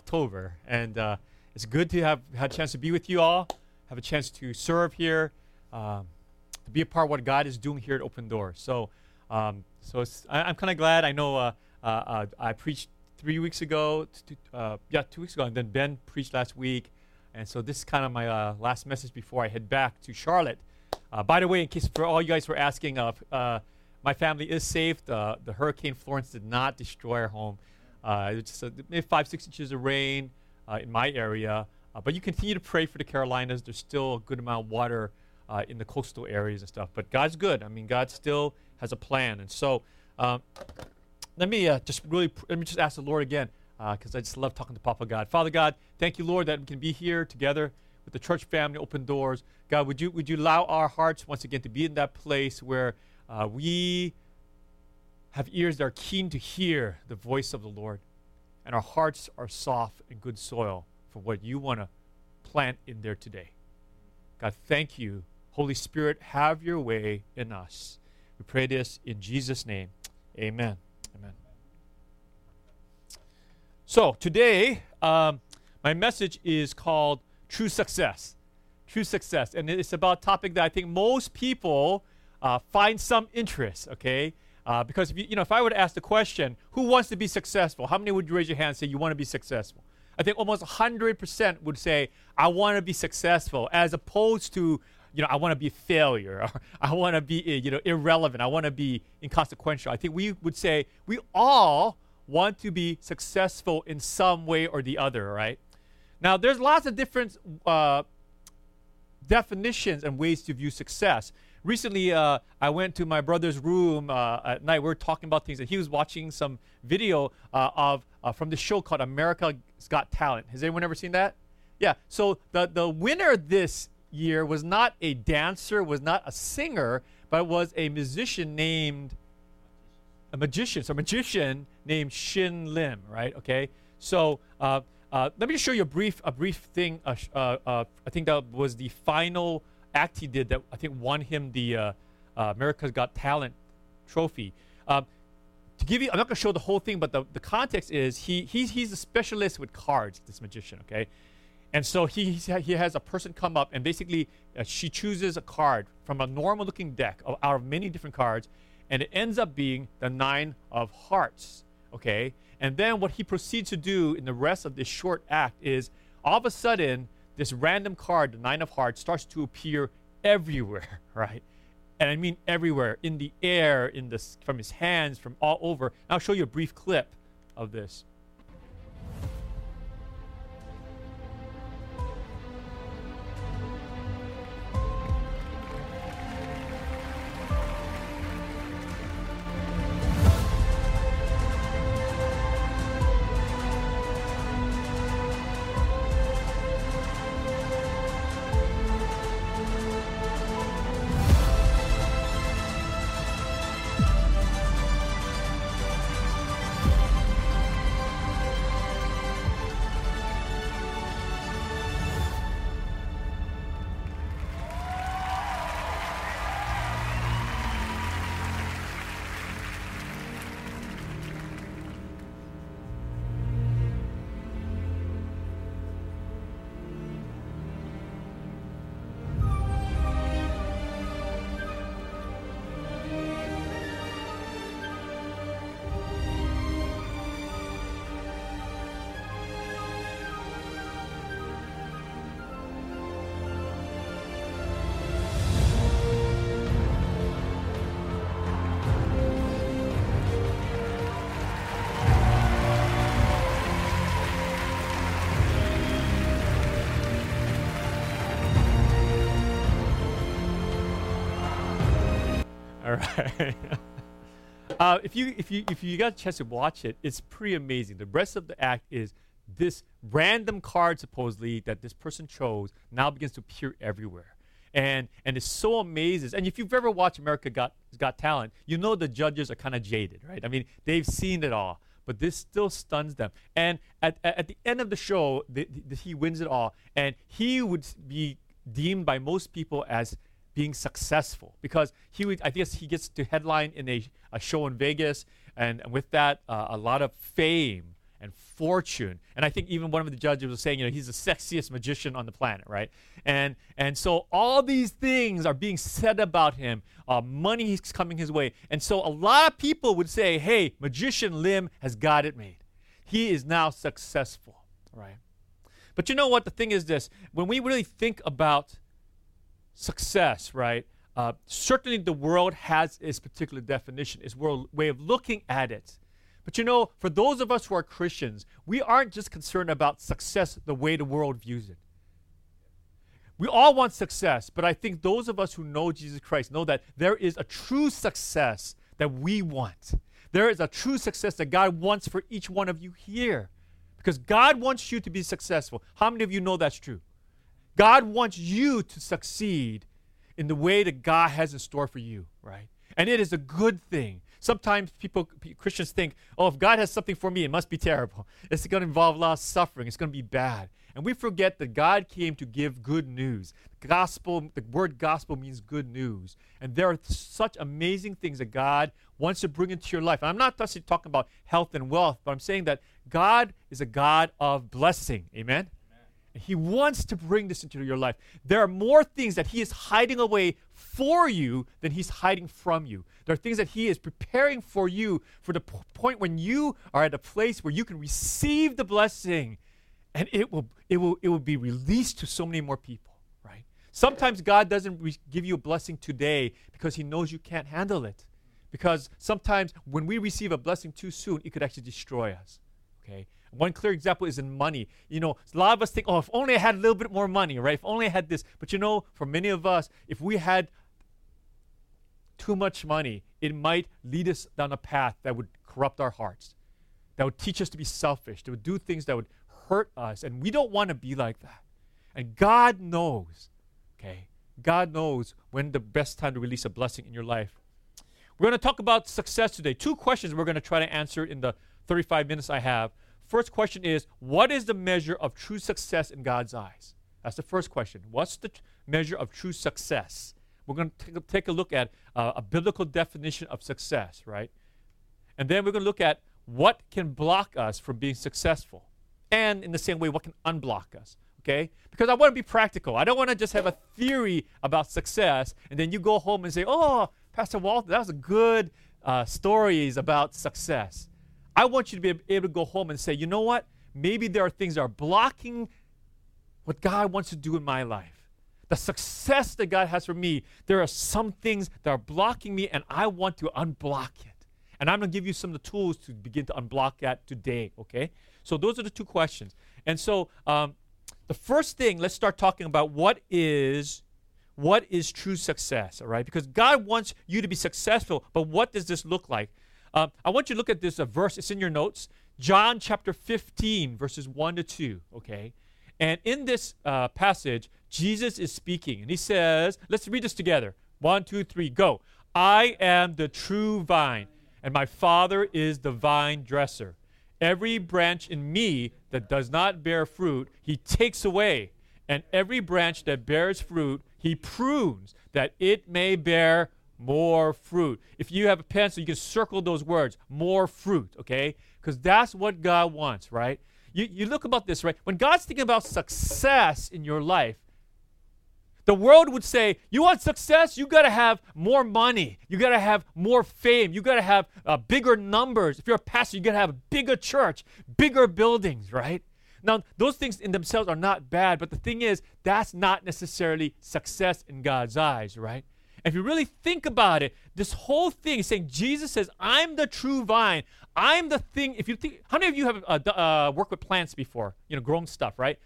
October, and it's good to have had a chance to be with you all, have a chance to serve here, to be a part of what God is doing here at Open Doors. So, I'm kind of glad. I know I preached 3 weeks ago, 2 weeks ago, and then Ben preached last week, and so this is kind of my last message before I head back to Charlotte. By the way, in case for all you guys who are asking, my family is safe. The Hurricane Florence did not destroy our home. It was just maybe 5-6 inches of rain in my area. But you continue to pray for the Carolinas. There's still a good amount of water in the coastal areas and stuff. But God's good. I mean, God still has a plan. And so let me just ask the Lord again, because I just love talking to Papa God. Father God, thank you, Lord, that we can be here together with the church family, Open Doors. God, would you allow our hearts once again to be in that place where we have ears that are keen to hear the voice of the Lord, and our hearts are soft and good soil for what you want to plant in there today. God, thank you. Holy Spirit, have your way in us. We pray this in Jesus' name. Amen. Amen. So today, my message is called True Success. True Success. And it's about a topic that I think most people find some interest, okay? Because if I were to ask the question, who wants to be successful? How many would raise your hand and say you want to be successful? I think almost 100% would say, I want to be successful, as opposed to, I want to be a failure, or I want to be, irrelevant. I want to be inconsequential. I think we would say we all want to be successful in some way or the other, right? Now, there's lots of different definitions and ways to view success. Recently, I went to my brother's room at night. We were talking about things, and he was watching some video from the show called America's Got Talent. Has anyone ever seen that? Yeah. So the winner this year was not a dancer, was not a singer, but was a magician named named Shin Lim. Right? Okay. So let me just show you a brief thing. I think that was the final act he did that I think won him the America's Got Talent trophy. To give you, I'm not going to show the whole thing, but the context is he's a specialist with cards, this magician, okay? And so he has a person come up, and basically she chooses a card from a normal-looking deck out of many different cards, and it ends up being the 9 of hearts, okay? And then what he proceeds to do in the rest of this short act is, all of a sudden, this random card, the 9 of hearts, starts to appear everywhere, right? And I mean everywhere, in the air, from his hands, from all over. And I'll show you a brief clip of this. All right. If you got a chance to watch it, it's pretty amazing. The rest of the act is this random card, supposedly, that this person chose now begins to appear everywhere. And it's so amazing. And if you've ever watched America Got Talent, you know the judges are kind of jaded, right? I mean, they've seen it all, but this still stuns them. And at the end of the show, he wins it all, and he would be deemed by most people as being successful, because I guess he gets to headline in a show in Vegas, and with that, a lot of fame and fortune. And I think even one of the judges was saying, he's the sexiest magician on the planet, right? And so all these things are being said about him. Money is coming his way. And so a lot of people would say, hey, magician Lim has got it made. He is now successful, right? But you know what? The thing is this. When we really think about success, right, certainly the world has its particular definition, its way of looking at it. But for those of us who are Christians, we aren't just concerned about success the way the world views it. We all want success, but I think those of us who know Jesus Christ know that there is a true success that we want. There is a true success that God wants for each one of you here. Because God wants you to be successful. How many of you know that's true? God wants you to succeed in the way that God has in store for you, right? And it is a good thing. Sometimes Christians think, if God has something for me, it must be terrible. It's going to involve a lot of suffering. It's going to be bad. And we forget that God came to give good news. The word gospel means good news. And there are such amazing things that God wants to bring into your life. And I'm not just talking about health and wealth, but I'm saying that God is a God of blessing. Amen? He wants to bring this into your life. There are more things that he is hiding away for you than he's hiding from you. There are things that he is preparing for you for the point when you are at a place where you can receive the blessing and it will be released to so many more people, right? Sometimes God doesn't give you a blessing today because he knows you can't handle it. Because sometimes when we receive a blessing too soon, it could actually destroy us, okay? One clear example is in money. A lot of us think, if only I had a little bit more money, right? If only I had this. But for many of us, if we had too much money, it might lead us down a path that would corrupt our hearts, that would teach us to be selfish, that would do things that would hurt us. And we don't want to be like that. And God knows, okay? God knows when the best time to release a blessing in your life. We're going to talk about success today. 2 questions we're going to try to answer in the 35 minutes I have. First question is, what is the measure of true success in God's eyes? That's the first question. What's the measure of true success? We're going to take a look at a biblical definition of success, right? And then we're going to look at what can block us from being successful. And in the same way, what can unblock us, okay? Because I want to be practical. I don't want to just have a theory about success, and then you go home and say, Pastor Walter, that was a good stories about success. I want you to be able to go home and say, you know what? Maybe there are things that are blocking what God wants to do in my life. The success that God has for me, there are some things that are blocking me, and I want to unblock it. And I'm going to give you some of the tools to begin to unblock that today, okay? So those are the 2 questions. And so the first thing, let's start talking about what is true success, all right? Because God wants you to be successful, but what does this look like? I want you to look at this verse. It's in your notes. John chapter 15, verses 1 to 2, okay? And in this passage, Jesus is speaking. And he says, let's read this together. 1, 2, 3, go. I am the true vine, and my Father is the vine dresser. Every branch in me that does not bear fruit, he takes away. And every branch that bears fruit, he prunes, that it may bear more fruit. If you have a pencil, you can circle those words, more fruit, okay? Because that's what God wants, right? You look about this, right? When God's thinking about success in your life, the world would say, you want success? You got to have more money. You got to have more fame. You got to have bigger numbers. If you're a pastor, you got to have a bigger church, bigger buildings, right? Now, those things in themselves are not bad, but the thing is, that's not necessarily success in God's eyes, right? If you really think about it, this whole thing is saying, Jesus says, I'm the true vine. I'm the thing. If you think, how many of you have worked with plants before? Grown stuff, right?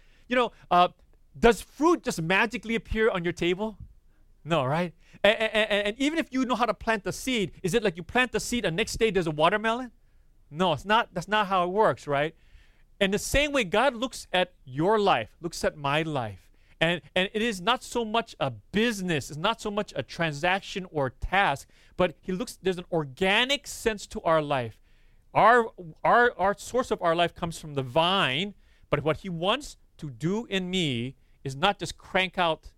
Does fruit just magically appear on your table? No, right? And even if you know how to plant the seed, is it like you plant the seed and next day there's a watermelon? No, it's not. That's not how it works, right? And the same way God looks at your life, looks at my life. And it is not so much a business, it's not so much a transaction or task, but there's an organic sense to our life. Our source of our life comes from the vine, but what he wants to do in me is not just crank out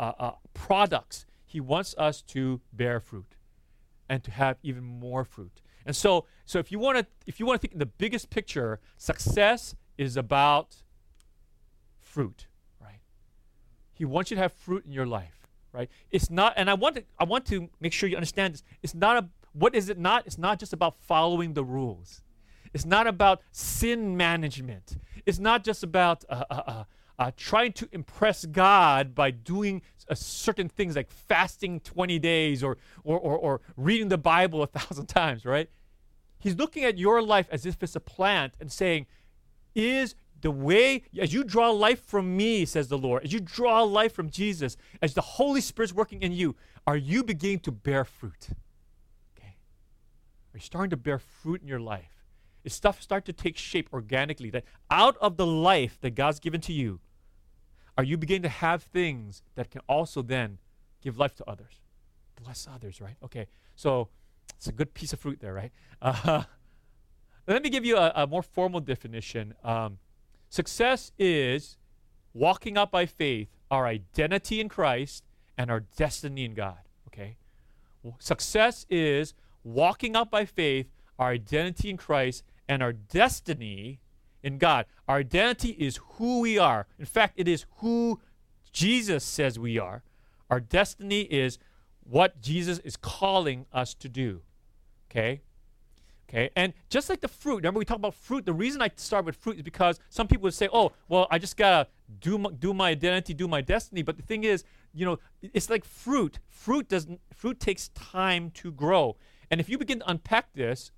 products. He wants us to bear fruit and to have even more fruit. And so if you want to think in the biggest picture, success is about fruit, right? He wants you to have fruit in your life, right? It's not, and I want to make sure you understand this. It's not what is it not? It's not just about following the rules. It's not about sin management. It's not just about trying to impress God by doing certain things like fasting 20 days or reading the Bible 1,000 times, right? He's looking at your life as if it's a plant and saying, is the way, as you draw life from me, says the Lord, as you draw life from Jesus, as the Holy Spirit's working in you, are you beginning to bear fruit? Okay. Are you starting to bear fruit in your life? Is stuff start to take shape organically, that out of the life that God's given to you, are you beginning to have things that can also then give life to others? Bless others, right? Okay, so it's a good piece of fruit there, right? Let me give you a more formal definition. Success is walking out by faith, our identity in Christ, and our destiny in God, okay? Success is walking out by faith, our identity in Christ, and our destiny in God. Our identity is who we are. In fact, it is who Jesus says we are. Our destiny is what Jesus is calling us to do, okay? Okay, and just like the fruit, remember we talked about fruit. The reason I start with fruit is because some people would say, oh, well, I just got to do my identity, do my destiny. But the thing is, it's like fruit. Fruit takes time to grow. And if you begin to unpack this,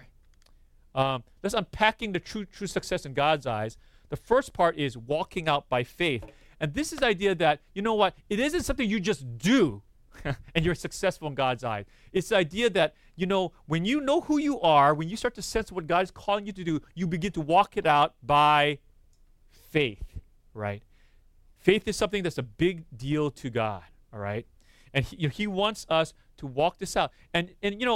let's unpacking the true success in God's eyes. The first part is walking out by faith. And this is the idea that, you know what, it isn't something you just do and you're successful in God's eyes. It's the idea that, when you know who you are, when you start to sense what God is calling you to do, you begin to walk it out by faith, right? Faith is something that's a big deal to God, all right? And he wants us to walk this out. And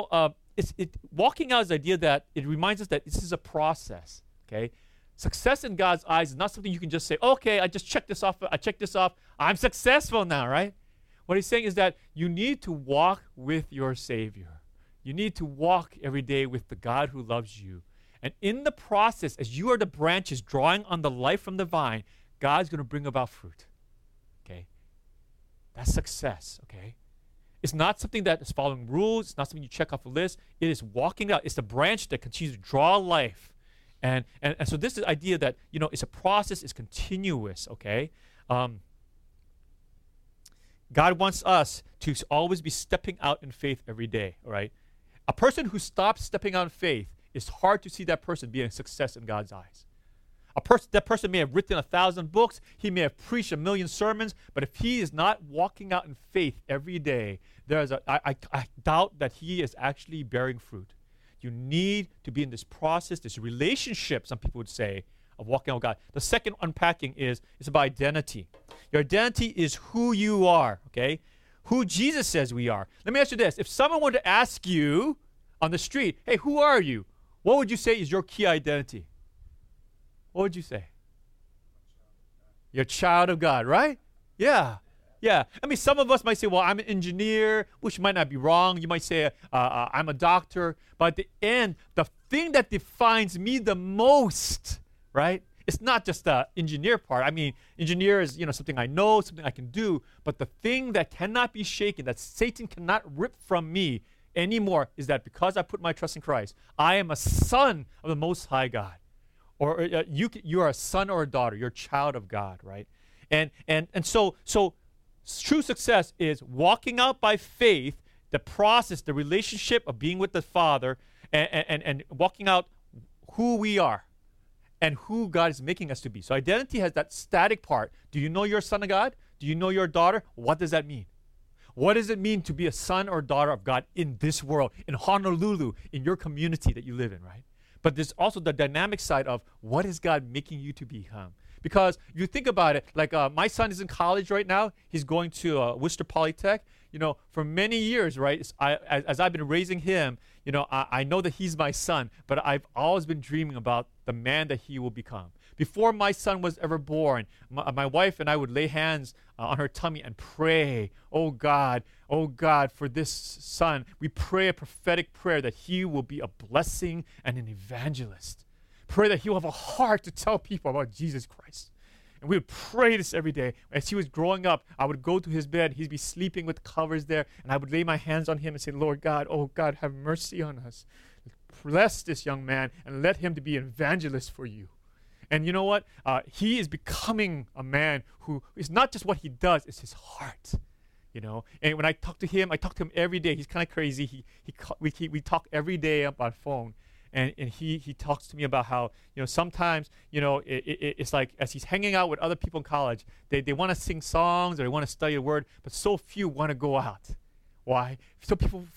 walking out is the idea that it reminds us that this is a process, okay? Success in God's eyes is not something you can just say, okay, I just checked this off, I'm successful now, right? What he's saying is that you need to walk with your Savior. You need to walk every day with the God who loves you. And in the process, as you are the branches drawing on the life from the vine, God's going to bring about fruit, okay? That's success, okay? It's not something that is following rules. It's not something you check off a list. It is walking out. It's the branch that continues to draw life. And so this is the idea that, it's a process, it's continuous, okay? God wants us to always be stepping out in faith every day, all right? A person who stops stepping out in faith, it's hard to see that person being a success in God's eyes. That person may have written 1,000 books, he may have preached 1,000,000 sermons, but if he is not walking out in faith every day, I doubt that he is actually bearing fruit. You need to be in this process, this relationship, some people would say, of walking out with God. The second unpacking is about identity. Your identity is who you are, okay? Who Jesus says we are. Let me ask you this. If someone were to ask you on the street, hey, who are you? What would you say is your key identity? What would you say? You're a child of God, right? Yeah. Yeah. I mean, some of us might say, well, I'm an engineer, which might not be wrong. You might say, I'm a doctor. But at the end, the thing that defines me the most, right? It's not just the engineer part. I mean, engineer is, something I know, something I can do. But the thing that cannot be shaken, that Satan cannot rip from me anymore, is that because I put my trust in Christ, I am a son of the Most High God. Or you are a son or a daughter. You're a child of God, right? And so true success is walking out by faith, the process, the relationship of being with the Father, and walking out who we are and who God is making us to be. So identity has that static part. Do you know you're a son of God? Do you know you're a daughter? What does that mean? What does it mean to be a son or daughter of God in this world, in Honolulu, in your community that you live in, right? But there's also the dynamic side of what is God making you to become? Because you think about it, like my son is in college right now. He's going to Worcester Polytech. For many years, right, as I've been raising him, I know that he's my son, but I've always been dreaming about the man that he will become. Before my son was ever born, my wife and I would lay hands on her tummy and pray, oh God, for this son. We pray a prophetic prayer that he will be a blessing and an evangelist. Pray that he will have a heart to tell people about Jesus Christ. And we would pray this every day. As he was growing up, I would go to his bed. He'd be sleeping with covers there. And I would lay my hands on him and say, Lord God, oh God, have mercy on us. Bless this young man and let him to be an evangelist for you. And you know what? He is becoming a man who is not just what he does, it's his heart. You know, and when I talk to him every day. He's kind of crazy. We talk every day about phone. And he talks to me about how, you know, sometimes, you know, it's like as he's hanging out with other people in college, they want to sing songs or they want to study the word, but so few want to go out. Why? So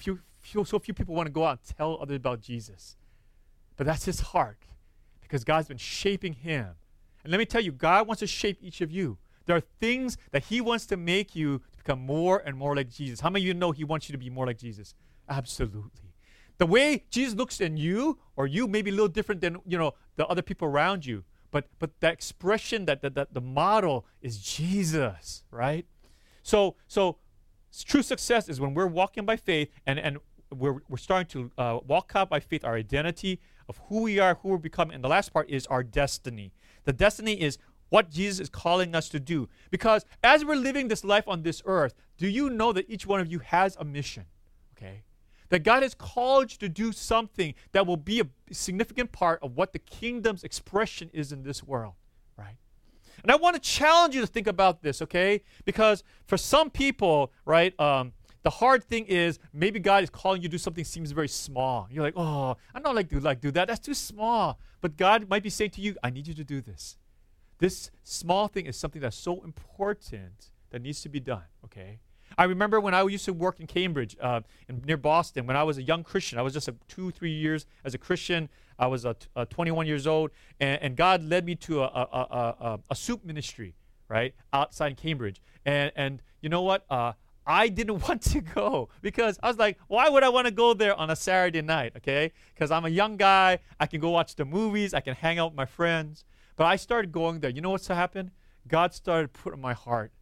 few people want to go out and tell others about Jesus. But that's his heart, because God's been shaping him. And let me tell you, God wants to shape each of you. There are things that he wants to make you to become more and more like Jesus. How many of you know he wants you to be more like Jesus? Absolutely. The way Jesus looks in you, or you may be a little different than, you know, the other people around you. But that expression, that the model is Jesus, right? So true success is when we're walking by faith and we're starting to walk out by faith our identity of who we are, who we're becoming. And the last part is our destiny. The destiny is what Jesus is calling us to do. Because as we're living this life on this earth, do you know that each one of you has a mission? Okay? That God has called you to do something that will be a significant part of what the kingdom's expression is in this world, right? And I want to challenge you to think about this, okay? Because for some people, right, the hard thing is maybe God is calling you to do something that seems very small. You're like, oh, I don't like to do that. That's too small. But God might be saying to you, I need you to do this. This small thing is something that's so important that needs to be done, okay? I remember when I used to work in Cambridge, near Boston, when I was a young Christian. I was just 2-3 years as a Christian. I was 21 years old, and God led me to a soup ministry, right, outside Cambridge. And you know what? I didn't want to go because I was like, why would I want to go there on a Saturday night, okay? Because I'm a young guy. I can go watch the movies. I can hang out with my friends. But I started going there. You know what's happened? God started putting in my heart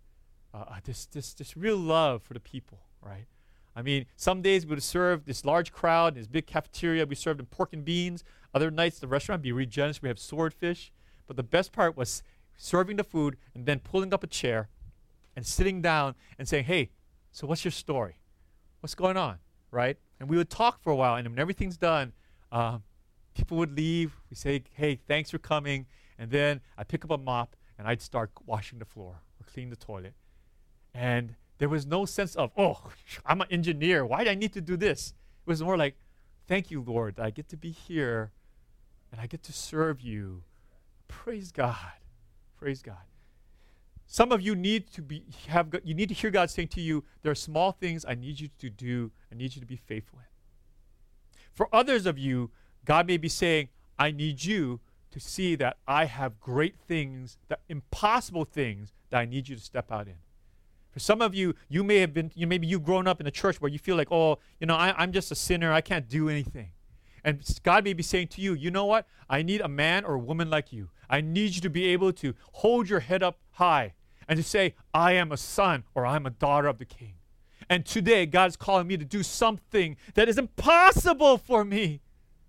this real love for the people, right? I mean, some days we would serve this large crowd, this big cafeteria. We served them pork and beans. Other nights, the restaurant would be really generous. We have swordfish. But the best part was serving the food and then pulling up a chair and sitting down and saying, hey, so what's your story? What's going on, right? And we would talk for a while, and when everything's done, people would leave. We say, hey, thanks for coming. And then I'd pick up a mop, and I'd start washing the floor or cleaning the toilet. And there was no sense of, oh, I'm an engineer. Why do I need to do this? It was more like, thank you, Lord, that I get to be here, and I get to serve you. Praise God. Praise God. Some of you need to hear God saying to you, there are small things I need you to do. I need you to be faithful in. For others of you, God may be saying, I need you to see that I have great things, that impossible things that I need you to step out in. For some of you, you may have been, maybe you've grown up in a church where you feel like, oh, I'm just a sinner. I can't do anything. And God may be saying to you, you know what? I need a man or a woman like you. I need you to be able to hold your head up high and to say, I am a son or I'm a daughter of the King. And today, God's calling me to do something that is impossible for me.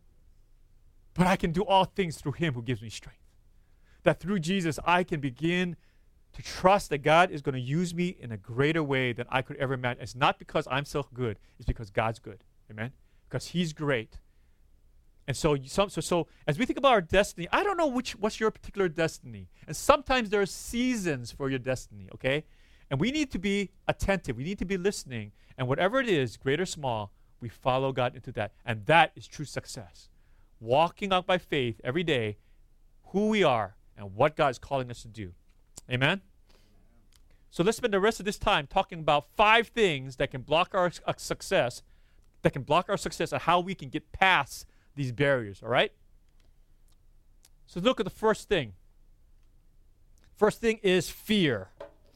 But I can do all things through him who gives me strength. That through Jesus, I can begin to trust that God is going to use me in a greater way than I could ever imagine. It's not because I'm so good. It's because God's good. Amen? Because he's great. And so as we think about our destiny, I don't know what's your particular destiny. And sometimes there are seasons for your destiny, okay? And we need to be attentive. We need to be listening. And whatever it is, great or small, we follow God into that. And that is true success. Walking out by faith every day, who we are and what God is calling us to do. Amen? So let's spend the rest of this time talking about 5 things that can block our success, and how we can get past these barriers, all right? So look at the first thing. First thing is fear.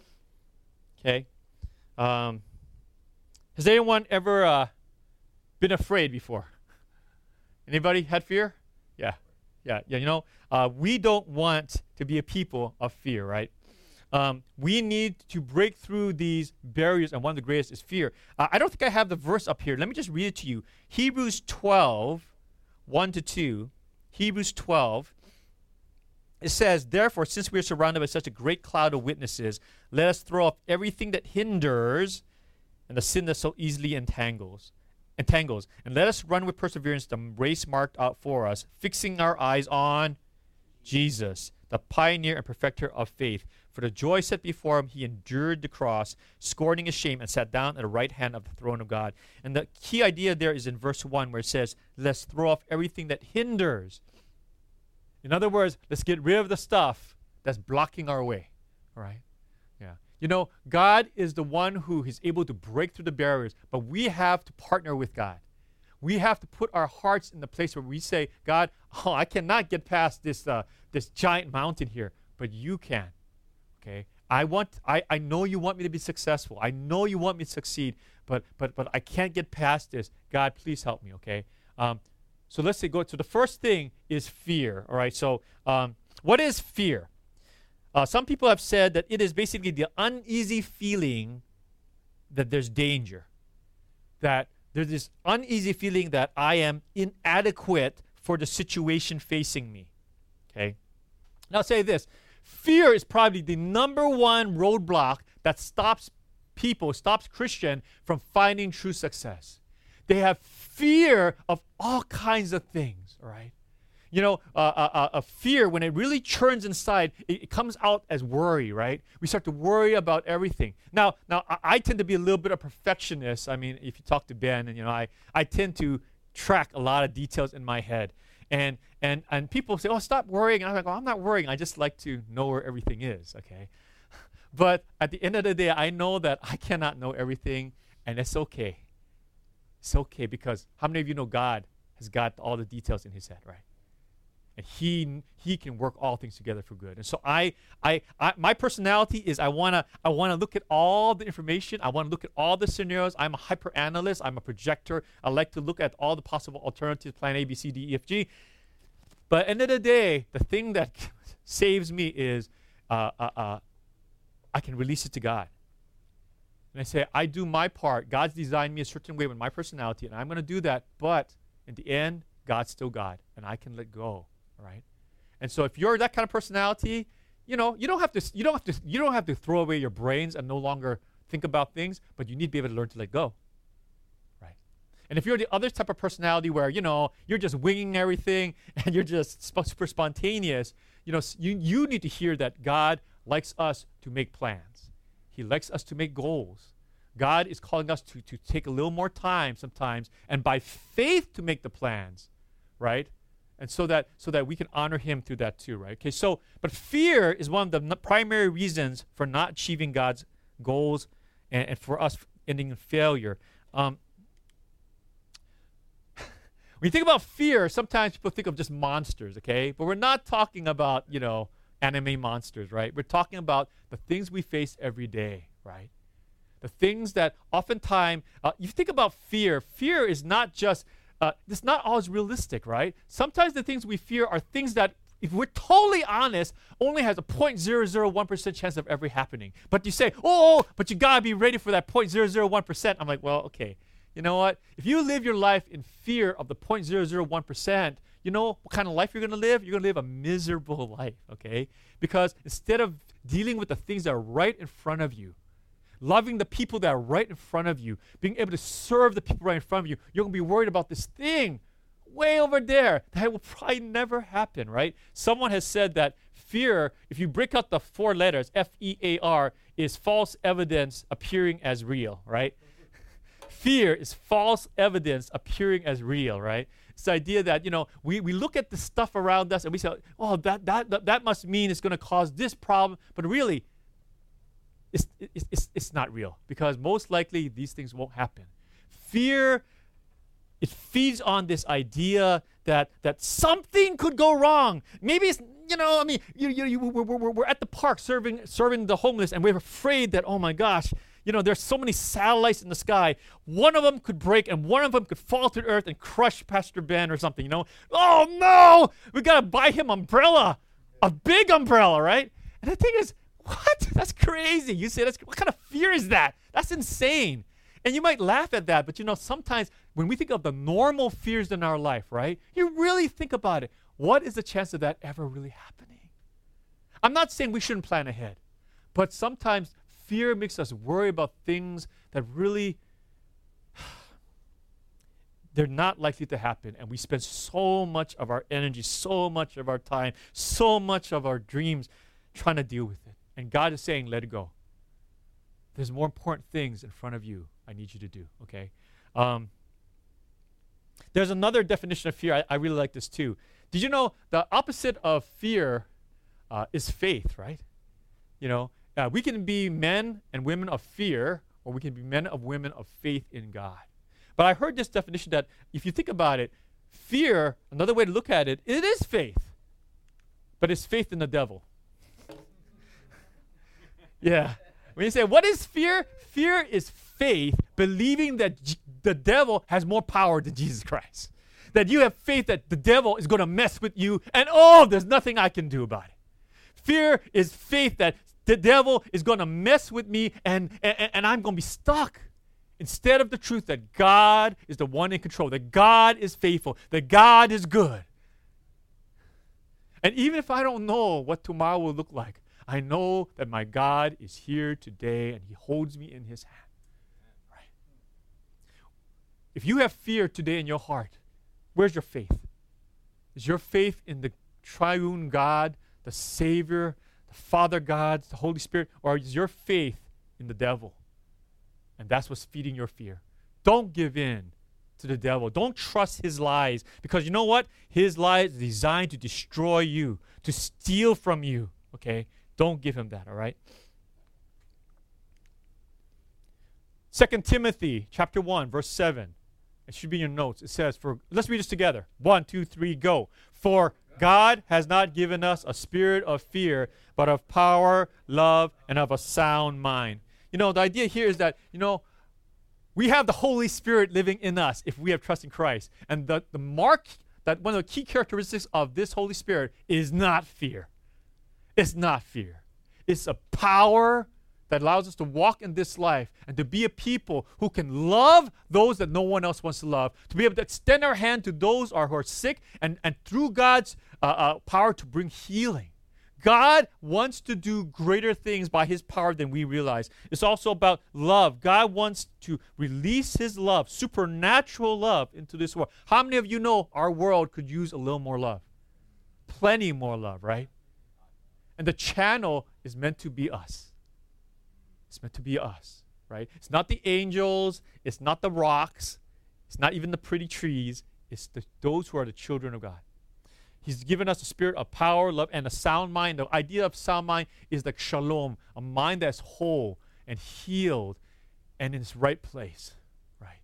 Okay? Has anyone ever been afraid before? Anybody had fear? Yeah. Yeah. We don't want to be a people of fear, right? We need to break through these barriers, and one of the greatest is fear. I don't think I have the verse up here. Let me just read it to you. Hebrews 12, 1-2. Hebrews 12. It says, therefore, since we are surrounded by such a great cloud of witnesses, let us throw off everything that hinders and the sin that so easily entangles. And let us run with perseverance the race marked out for us, fixing our eyes on Jesus, the pioneer and perfecter of faith. For the joy set before him, he endured the cross, scorning his shame, and sat down at the right hand of the throne of God. And the key idea there is in verse 1, where it says, let's throw off everything that hinders. In other words, let's get rid of the stuff that's blocking our way, all right? Yeah. God is the one who is able to break through the barriers, but we have to partner with God. We have to put our hearts in the place where we say, God, I cannot get past this giant mountain here, but you can, okay? I know you want me to be successful. I know you want me to succeed, but I can't get past this. God, please help me, okay? So let's say so the first thing is fear, all right? So what is fear? Some people have said that it is basically the uneasy feeling that there's danger, that there's this uneasy feeling that I am inadequate for the situation facing me, okay? Now I'll say this. Fear is probably the number one roadblock that stops Christian from finding true success. They have fear of all kinds of things, all right? A fear, when it really churns inside, it comes out as worry, right? We start to worry about everything. Now, I tend to be a little bit of a perfectionist. I mean, if you talk to Ben, and I tend to track a lot of details in my head. And people say, oh, stop worrying. And I'm like, well, I'm not worrying. I just like to know where everything is, okay? But at the end of the day, I know that I cannot know everything, and it's okay. It's okay, because how many of you know God has got all the details in his head, right? And he can work all things together for good. And so my personality is I wanna look at all the information. I want to look at all the scenarios. I'm a hyper analyst. I'm a projector. I like to look at all the possible alternatives, plan A, B, C, D, E, F, G. But at the end of the day, the thing that saves me is I can release it to God. And I say, I do my part. God's designed me a certain way with my personality, and I'm going to do that. But in the end, God's still God, and I can let go. Right? And so if you're that kind of personality, you don't have to throw away your brains and no longer think about things, but you need to be able to learn to let go. Right? And if you're the other type of personality where, you're just winging everything and you're just super spontaneous, you need to hear that God likes us to make plans. He likes us to make goals. God is calling us to take a little more time sometimes, and by faith to make the plans, right? And so that we can honor him through that too, right? Okay, but fear is one of the primary reasons for not achieving God's goals and for us ending in failure. When you think about fear, sometimes people think of just monsters, okay? But we're not talking about, anime monsters, right? We're talking about the things we face every day, right? The things that oftentimes, you think about fear is not just, it's not always realistic, right? Sometimes the things we fear are things that, if we're totally honest, only has a 0.001% chance of ever happening. But you say, but you got to be ready for that 0.001%. I'm like, well, okay. You know what? If you live your life in fear of the 0.001%, you know what kind of life you're going to live? You're going to live a miserable life, okay? Because instead of dealing with the things that are right in front of you, loving the people that are right in front of you, being able to serve the people right in front of you, you're going to be worried about this thing way over there that will probably never happen, right? Someone has said that fear, if you break out the 4 letters, F-E-A-R, is false evidence appearing as real, right? Fear is false evidence appearing as real, right? It's the idea that, we look at the stuff around us and we say, oh, that must mean it's going to cause this problem. But really, it's not real, because most likely these things won't happen. Fear, it feeds on this idea that something could go wrong. Maybe it's, we're at the park serving the homeless, and we're afraid that, oh my gosh, there's so many satellites in the sky. One of them could break and one of them could fall to the earth and crush Pastor Ben or something, Oh, no! We got to buy him umbrella. A big umbrella, right? And the thing is, what? That's crazy. You say, what kind of fear is that? That's insane. And you might laugh at that, but sometimes when we think of the normal fears in our life, right? You really think about it. What is the chance of that ever really happening? I'm not saying we shouldn't plan ahead, but sometimes fear makes us worry about things that really, they're not likely to happen. And we spend so much of our energy, so much of our time, so much of our dreams trying to deal with it. And God is saying, let it go. There's more important things in front of you I need you to do, okay? There's another definition of fear. I really like this too. Did you know the opposite of fear is faith, right? We can be men and women of fear, or we can be men of women of faith in God. But I heard this definition that if you think about it, fear, another way to look at it, it is faith. But it's faith in the devil. Yeah. When you say, what is fear? Fear is faith, believing that the devil has more power than Jesus Christ. That you have faith that the devil is going to mess with you, and there's nothing I can do about it. Fear is faith that the devil is going to mess with me, and I'm going to be stuck. Instead of the truth that God is the one in control, that God is faithful, that God is good. And even if I don't know what tomorrow will look like, I know that my God is here today and he holds me in his hand. Right? If you have fear today in your heart, where's your faith? Is your faith in the triune God, the Savior, the Father God, the Holy Spirit, or is your faith in the devil? And that's what's feeding your fear. Don't give in to the devil. Don't trust his lies, because you know what? His lies are designed to destroy you, to steal from you, okay? Don't give him that, all right? 2 Timothy chapter 1, verse 7. It should be in your notes. It says, let's read this together. 1, 2, 3, go. For God has not given us a spirit of fear, but of power, love, and of a sound mind. The idea here is that, we have the Holy Spirit living in us if we have trust in Christ. And the mark, that one of the key characteristics of this Holy Spirit is not fear. It's not fear. It's a power that allows us to walk in this life and to be a people who can love those that no one else wants to love, to be able to extend our hand to those who are sick, and through God's power to bring healing. God wants to do greater things by his power than we realize. It's also about love. God wants to release his love, supernatural love, into this world. How many of you know our world could use a little more love? Plenty more love, right? And the channel is meant to be us. It's meant to be us, right? It's not the angels. It's not the rocks. It's not even the pretty trees. It's those who are the children of God. He's given us a spirit of power, love, and a sound mind. The idea of sound mind is like shalom, a mind that's whole and healed and in its right place, right?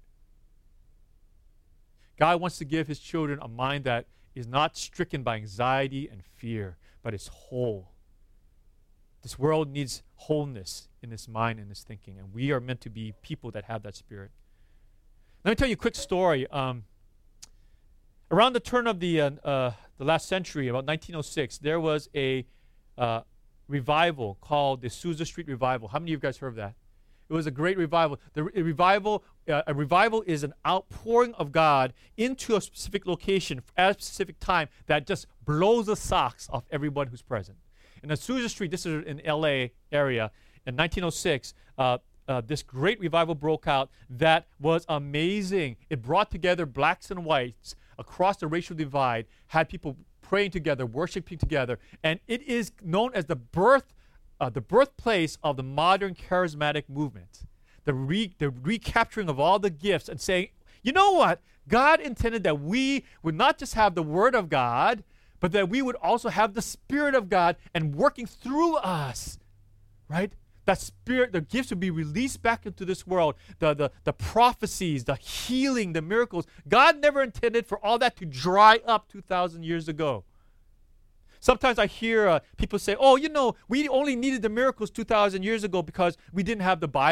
God wants to give his children a mind that is not stricken by anxiety and fear, but is whole. This world needs wholeness in its mind and its thinking, and we are meant to be people that have that spirit. Let me tell you a quick story. Around the turn of the last century, about 1906, there was a revival called the Azusa Street Revival. How many of you guys heard of that? It was a great revival. A revival is an outpouring of God into a specific location at a specific time that just blows the socks off everyone who's present. In Azusa Street, this is in L.A. area, in 1906, this great revival broke out that was amazing. It brought together blacks and whites across the racial divide, had people praying together, worshiping together, and it is known as the birthplace of the modern charismatic movement. The recapturing of all the gifts and saying, you know what? God intended that we would not just have the Word of God, but that we would also have the Spirit of God and working through us, right? That Spirit, the gifts would be released back into this world. The prophecies, the healing, the miracles. God never intended for all that to dry up 2,000 years ago. Sometimes I hear people say, we only needed the miracles 2,000 years ago because we didn't have the Bible.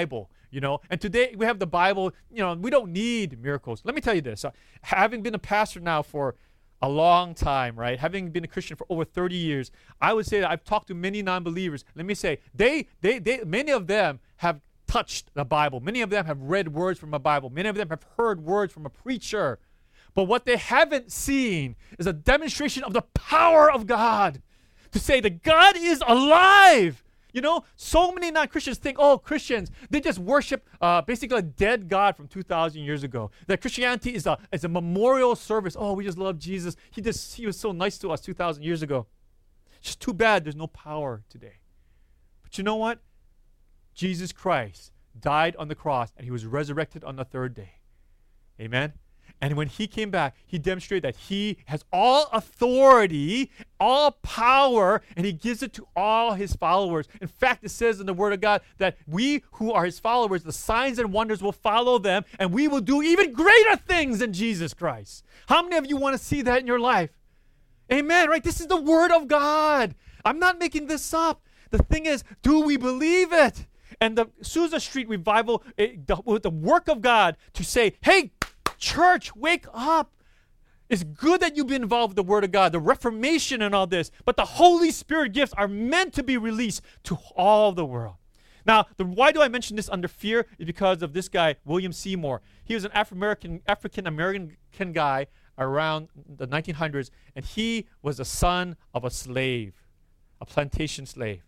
And today we have the Bible. We don't need miracles. Let me tell you this. Having been a pastor now for a long time, right? Having been a Christian for over 30 years, I would say that I've talked to many non-believers. Let me say, many of them have touched the Bible. Many of them have read words from the Bible. Many of them have heard words from a preacher. But what they haven't seen is a demonstration of the power of God. To say that God is alive. So many non-Christians think, Christians, they just worship basically a dead God from 2,000 years ago. That Christianity is a memorial service. We just love Jesus. He was so nice to us 2,000 years ago. It's just too bad there's no power today. But you know what? Jesus Christ died on the cross and he was resurrected on the third day. Amen? And when he came back, he demonstrated that he has all authority, all power, and he gives it to all his followers. In fact, it says in the Word of God that we who are his followers, the signs and wonders will follow them, and we will do even greater things than Jesus Christ. How many of you want to see that in your life? Amen, right? This is the Word of God. I'm not making this up. The thing is, do we believe it? And the Azusa Street Revival, the work of God to say, hey, church, wake up. It's good that you've been involved with the Word of God, the Reformation and all this, but the Holy Spirit gifts are meant to be released to all the world. Now, why do I mention this under fear? Is because of this guy, William Seymour. He was an African-American guy around the 1900s, and he was the son of a slave, a plantation slave.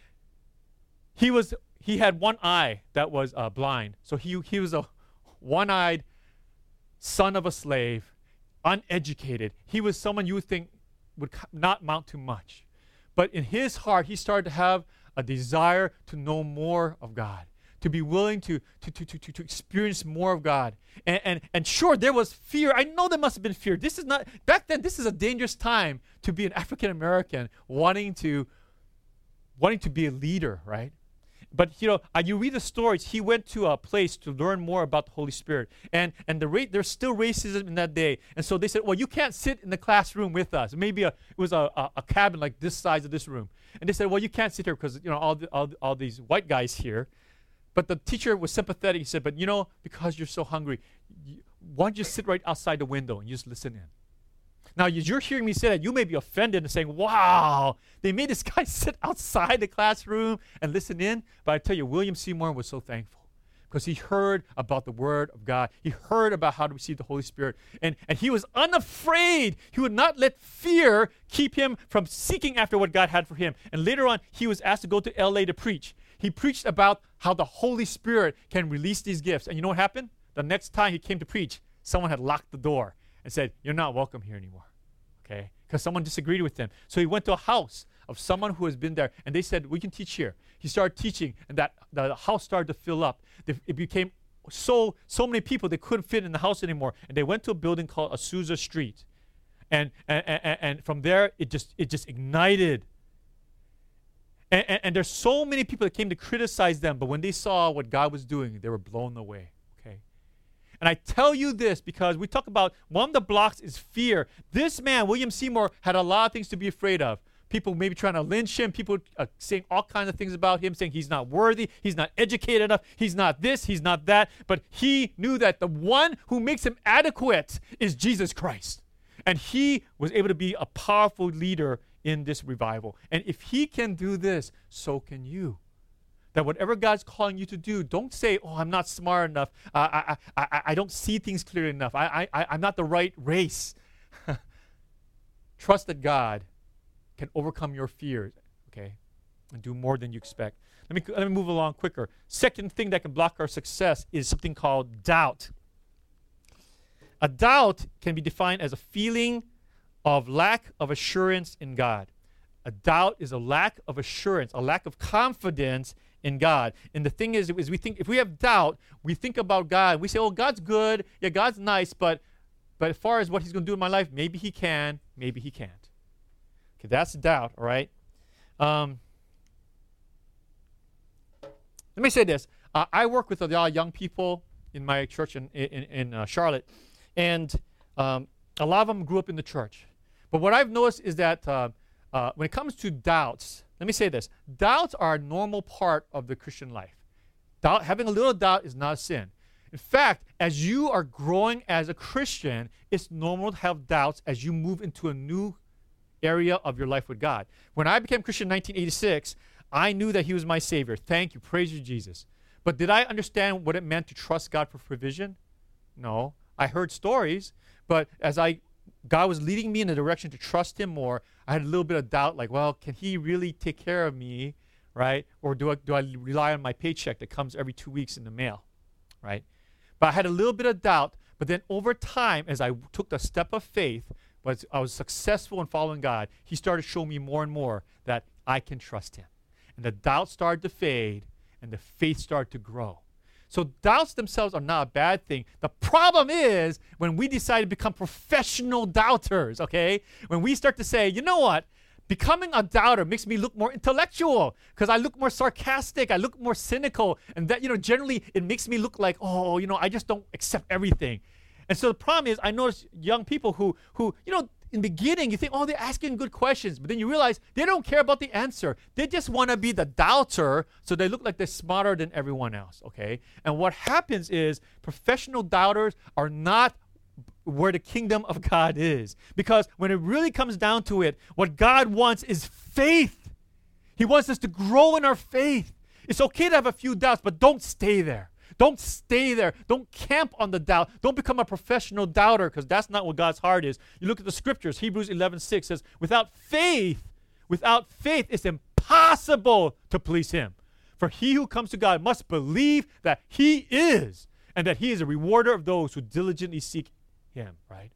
He had one eye that was blind, so he was a one-eyed son of a slave, uneducated. He was someone you would think would not amount to much. But in his heart, he started to have a desire to know more of God, to be willing to experience more of God. And sure, there was fear. I know there must have been fear. Back then, this is a dangerous time to be an African American wanting to be a leader, right? But you read the stories. He went to a place to learn more about the Holy Spirit, and there's still racism in that day. And so they said, "Well, you can't sit in the classroom with us." Maybe it was a cabin like this size of this room, and they said, "Well, you can't sit here because all these white guys here." But the teacher was sympathetic. He said, "But because you're so hungry, why don't you sit right outside the window and you just listen in?" Now, as you're hearing me say that, you may be offended and saying, wow, they made this guy sit outside the classroom and listen in. But I tell you, William Seymour was so thankful because he heard about the Word of God. He heard about how to receive the Holy Spirit. And he was unafraid. He would not let fear keep him from seeking after what God had for him. And later on, he was asked to go to L.A. to preach. He preached about how the Holy Spirit can release these gifts. And you know what happened? The next time he came to preach, someone had locked the door and said, "You're not welcome here anymore." Okay? Because someone disagreed with him. So he went to a house of someone who has been there, and they said, "We can teach here." He started teaching, and the house started to fill up. It became so many people they couldn't fit in the house anymore, and they went to a building called Azusa Street, and from there it just ignited. And there's so many people that came to criticize them, but when they saw what God was doing, they were blown away. And I tell you this because we talk about one of the blocks is fear. This man, William Seymour, had a lot of things to be afraid of. People maybe trying to lynch him. People saying all kinds of things about him, saying he's not worthy, he's not educated enough, he's not this, he's not that. But he knew that the one who makes him adequate is Jesus Christ. And he was able to be a powerful leader in this revival. And if he can do this, so can you. That whatever God's calling you to do, don't say, "Oh, I'm not smart enough. I don't see things clearly enough. I'm not the right race." Trust that God can overcome your fears, okay, and do more than you expect. Let me move along quicker. Second thing that can block our success is something called doubt. A doubt can be defined as a feeling of lack of assurance in God. A doubt is a lack of assurance, a lack of confidence in God. And the thing is we think, if we have doubt, we think about God. We say, "Oh, God's good. Yeah, God's nice, but as far as what he's going to do in my life, maybe he can, maybe he can't." Okay, that's doubt, all right? Let me say this. I work with a lot of young people in my church in Charlotte, and a lot of them grew up in the church. But what I've noticed is that when it comes to doubts, let me say this. Doubts are a normal part of the Christian life. Having a little doubt is not a sin. In fact, as you are growing as a Christian, it's normal to have doubts as you move into a new area of your life with God. When I became Christian in 1986, I knew that he was my Savior. Thank you. Praise you, Jesus. But did I understand what it meant to trust God for provision? No. I heard stories, but as God was leading me in the direction to trust him more, I had a little bit of doubt, like, well, can he really take care of me, right? Or do I rely on my paycheck that comes every 2 weeks in the mail, right? But I had a little bit of doubt, but then over time, as I took the step of faith, but I was successful in following God, he started showing me more and more that I can trust him. And the doubt started to fade, and the faith started to grow. So doubts themselves are not a bad thing. The problem is when we decide to become professional doubters, okay? When we start to say, you know what? Becoming a doubter makes me look more intellectual because I look more sarcastic. I look more cynical. And that, generally it makes me look like, I just don't accept everything. And so the problem is I notice young people who in the beginning you think, they're asking good questions. But then you realize they don't care about the answer. They just want to be the doubter so they look like they're smarter than everyone else, okay? And what happens is professional doubters are not where the kingdom of God is. Because when it really comes down to it, what God wants is faith. He wants us to grow in our faith. It's okay to have a few doubts, but don't stay there. Don't stay there. Don't camp on the doubt. Don't become a professional doubter because that's not what God's heart is. You look at the scriptures. Hebrews 11:6 says, without faith, it's impossible to please him. For he who comes to God must believe that he is and that he is a rewarder of those who diligently seek him, right?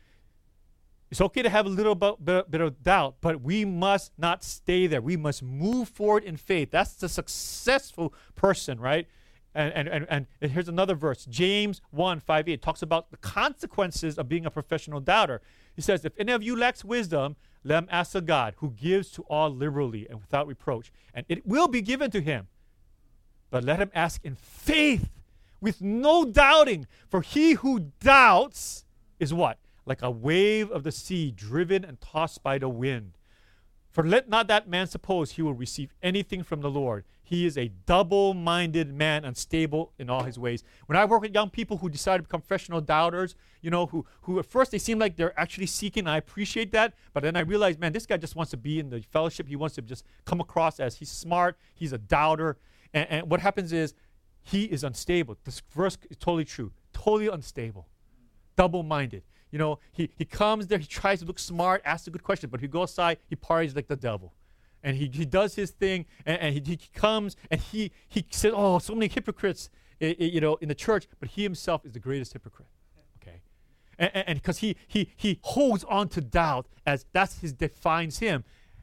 It's okay to have a little bit of doubt, but we must not stay there. We must move forward in faith. That's the successful person, right? And here's another verse. James 1:5-8 talks about the consequences of being a professional doubter. He says, if any of you lacks wisdom, let him ask of God, who gives to all liberally and without reproach, and it will be given to him. But let him ask in faith, with no doubting. For he who doubts is what? Like a wave of the sea, driven and tossed by the wind. For let not that man suppose he will receive anything from the Lord. He is a double-minded man, unstable in all his ways. When I work with young people who decide to become professional doubters, who at first they seem like they're actually seeking, I appreciate that, but then I realize, man, this guy just wants to be in the fellowship. He wants to just come across as he's smart, he's a doubter, and what happens is he is unstable. This verse is totally true. Totally unstable. Double-minded. He comes there, he tries to look smart, asks a good question, but if he goes aside, he parties like the devil. And he does his thing, and he comes, and he says, so many hypocrites, in the church, but he himself is the greatest hypocrite, okay? And because he holds on to doubt as defines him,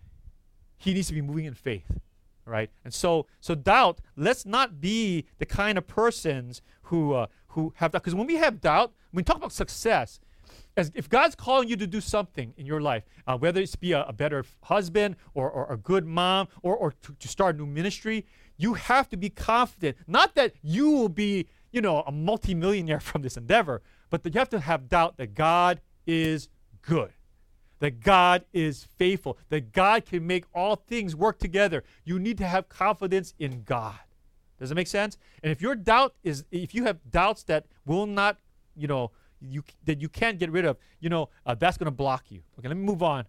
he needs to be moving in faith, right? And so doubt, let's not be the kind of persons who have doubt. Because when we have doubt, when we talk about success, as if God's calling you to do something in your life, whether it's to be a better husband or a good mom or to start a new ministry, you have to be confident. Not that you will be, a multimillionaire from this endeavor, but that you have to have doubt that God is good, that God is faithful, that God can make all things work together. You need to have confidence in God. Does it make sense? And if you have doubts that will not, that you can't get rid of, that's going to block you. Okay, let me move on.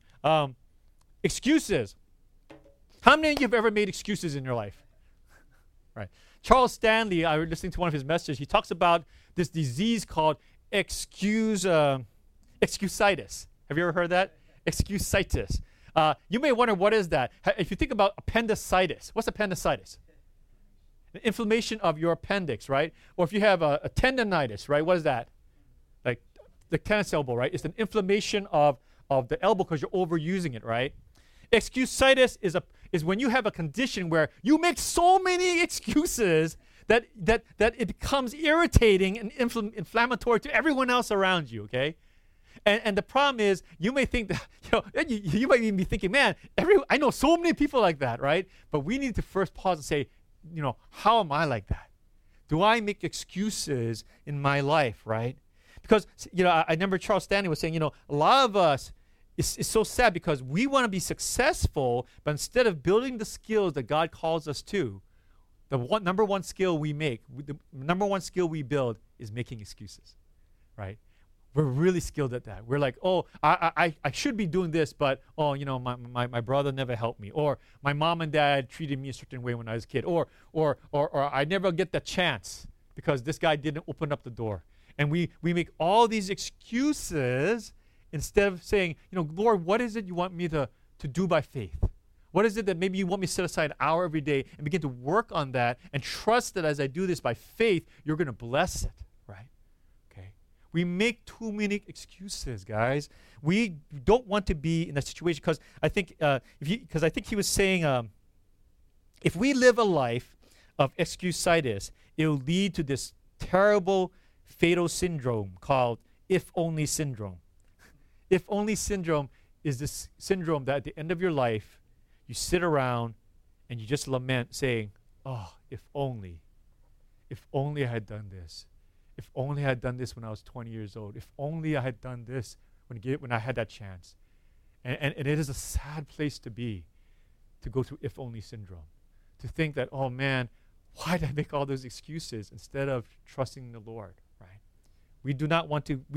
Excuses. How many of you have ever made excuses in your life? Right. Charles Stanley, I was listening to one of his messages. He talks about this disease called excusitis. Have you ever heard that? Excusitis. You may wonder, what is that? If you think about appendicitis, what's appendicitis? An inflammation of your appendix, right? Or if you have a tendonitis, right? What is that? Like the tennis elbow, right? It's an inflammation of the elbow because you're overusing it, right? Excusitis is when you have a condition where you make so many excuses that it becomes irritating and inflammatory to everyone else around you, okay? And the problem is, you may think that, you might even be thinking, man, I know so many people like that, right? But we need to first pause and say, how am I like that? Do I make excuses in my life, right? Because, I remember Charles Stanley was saying, a lot of us, it's so sad because we want to be successful, but instead of building the skills that God calls us to, number one skill we make, the number one skill we build is making excuses, right? We're really skilled at that. We're like, oh, I should be doing this, but, oh, my brother never helped me. Or my mom and dad treated me a certain way when I was a kid. Or I never get the chance because this guy didn't open up the door. And we make all these excuses instead of saying, Lord, what is it you want me to do by faith? What is it that maybe you want me to set aside an hour every day and begin to work on that and trust that as I do this by faith, you're going to bless it, right? Okay. We make too many excuses, guys. We don't want to be in that situation because I think he was saying if we live a life of excusitis, it will lead to this terrible fatal syndrome called if-only syndrome. If-only syndrome is this syndrome that at the end of your life, you sit around and you just lament saying, oh, if only I had done this. If only I had done this when I was 20 years old. If only I had done this when I had that chance. And it is a sad place to be, to go through if-only syndrome. To think that, oh man, why did I make all those excuses instead of trusting the Lord, right? I do not want you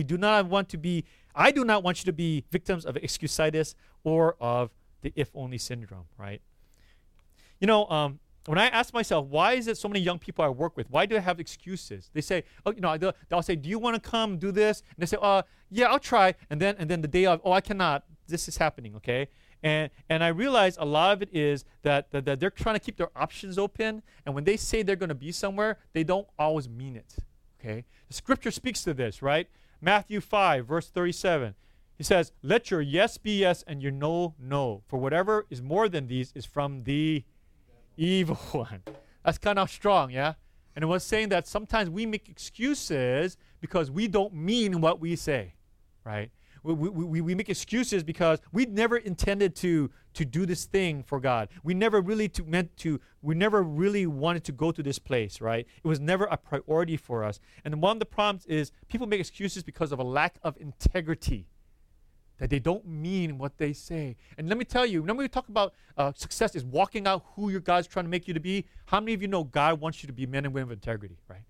to be victims of excusitis or of the if-only syndrome, right? When I ask myself, why is it so many young people I work with, why do they have excuses? They say, they'll say, do you want to come do this? And they say, yeah, I'll try. And then the day of, I cannot. This is happening, okay? And I realize a lot of it is that they're trying to keep their options open. And when they say they're going to be somewhere, they don't always mean it, okay? The scripture speaks to this, right? Matthew 5, verse 37. He says, let your yes be yes and your no, no. For whatever is more than these is from the evil one. That's kind of strong, yeah? And it was saying that sometimes we make excuses because we don't mean what we say, right? We make excuses because we never intended to do this thing for God. We never really wanted to go to this place, right? It was never a priority for us. And one of the problems is people make excuses because of a lack of integrity, that they don't mean what they say. And let me tell you, when we talk about success is walking out who your God's trying to make you to be, how many of you know God wants you to be men and women of integrity, right?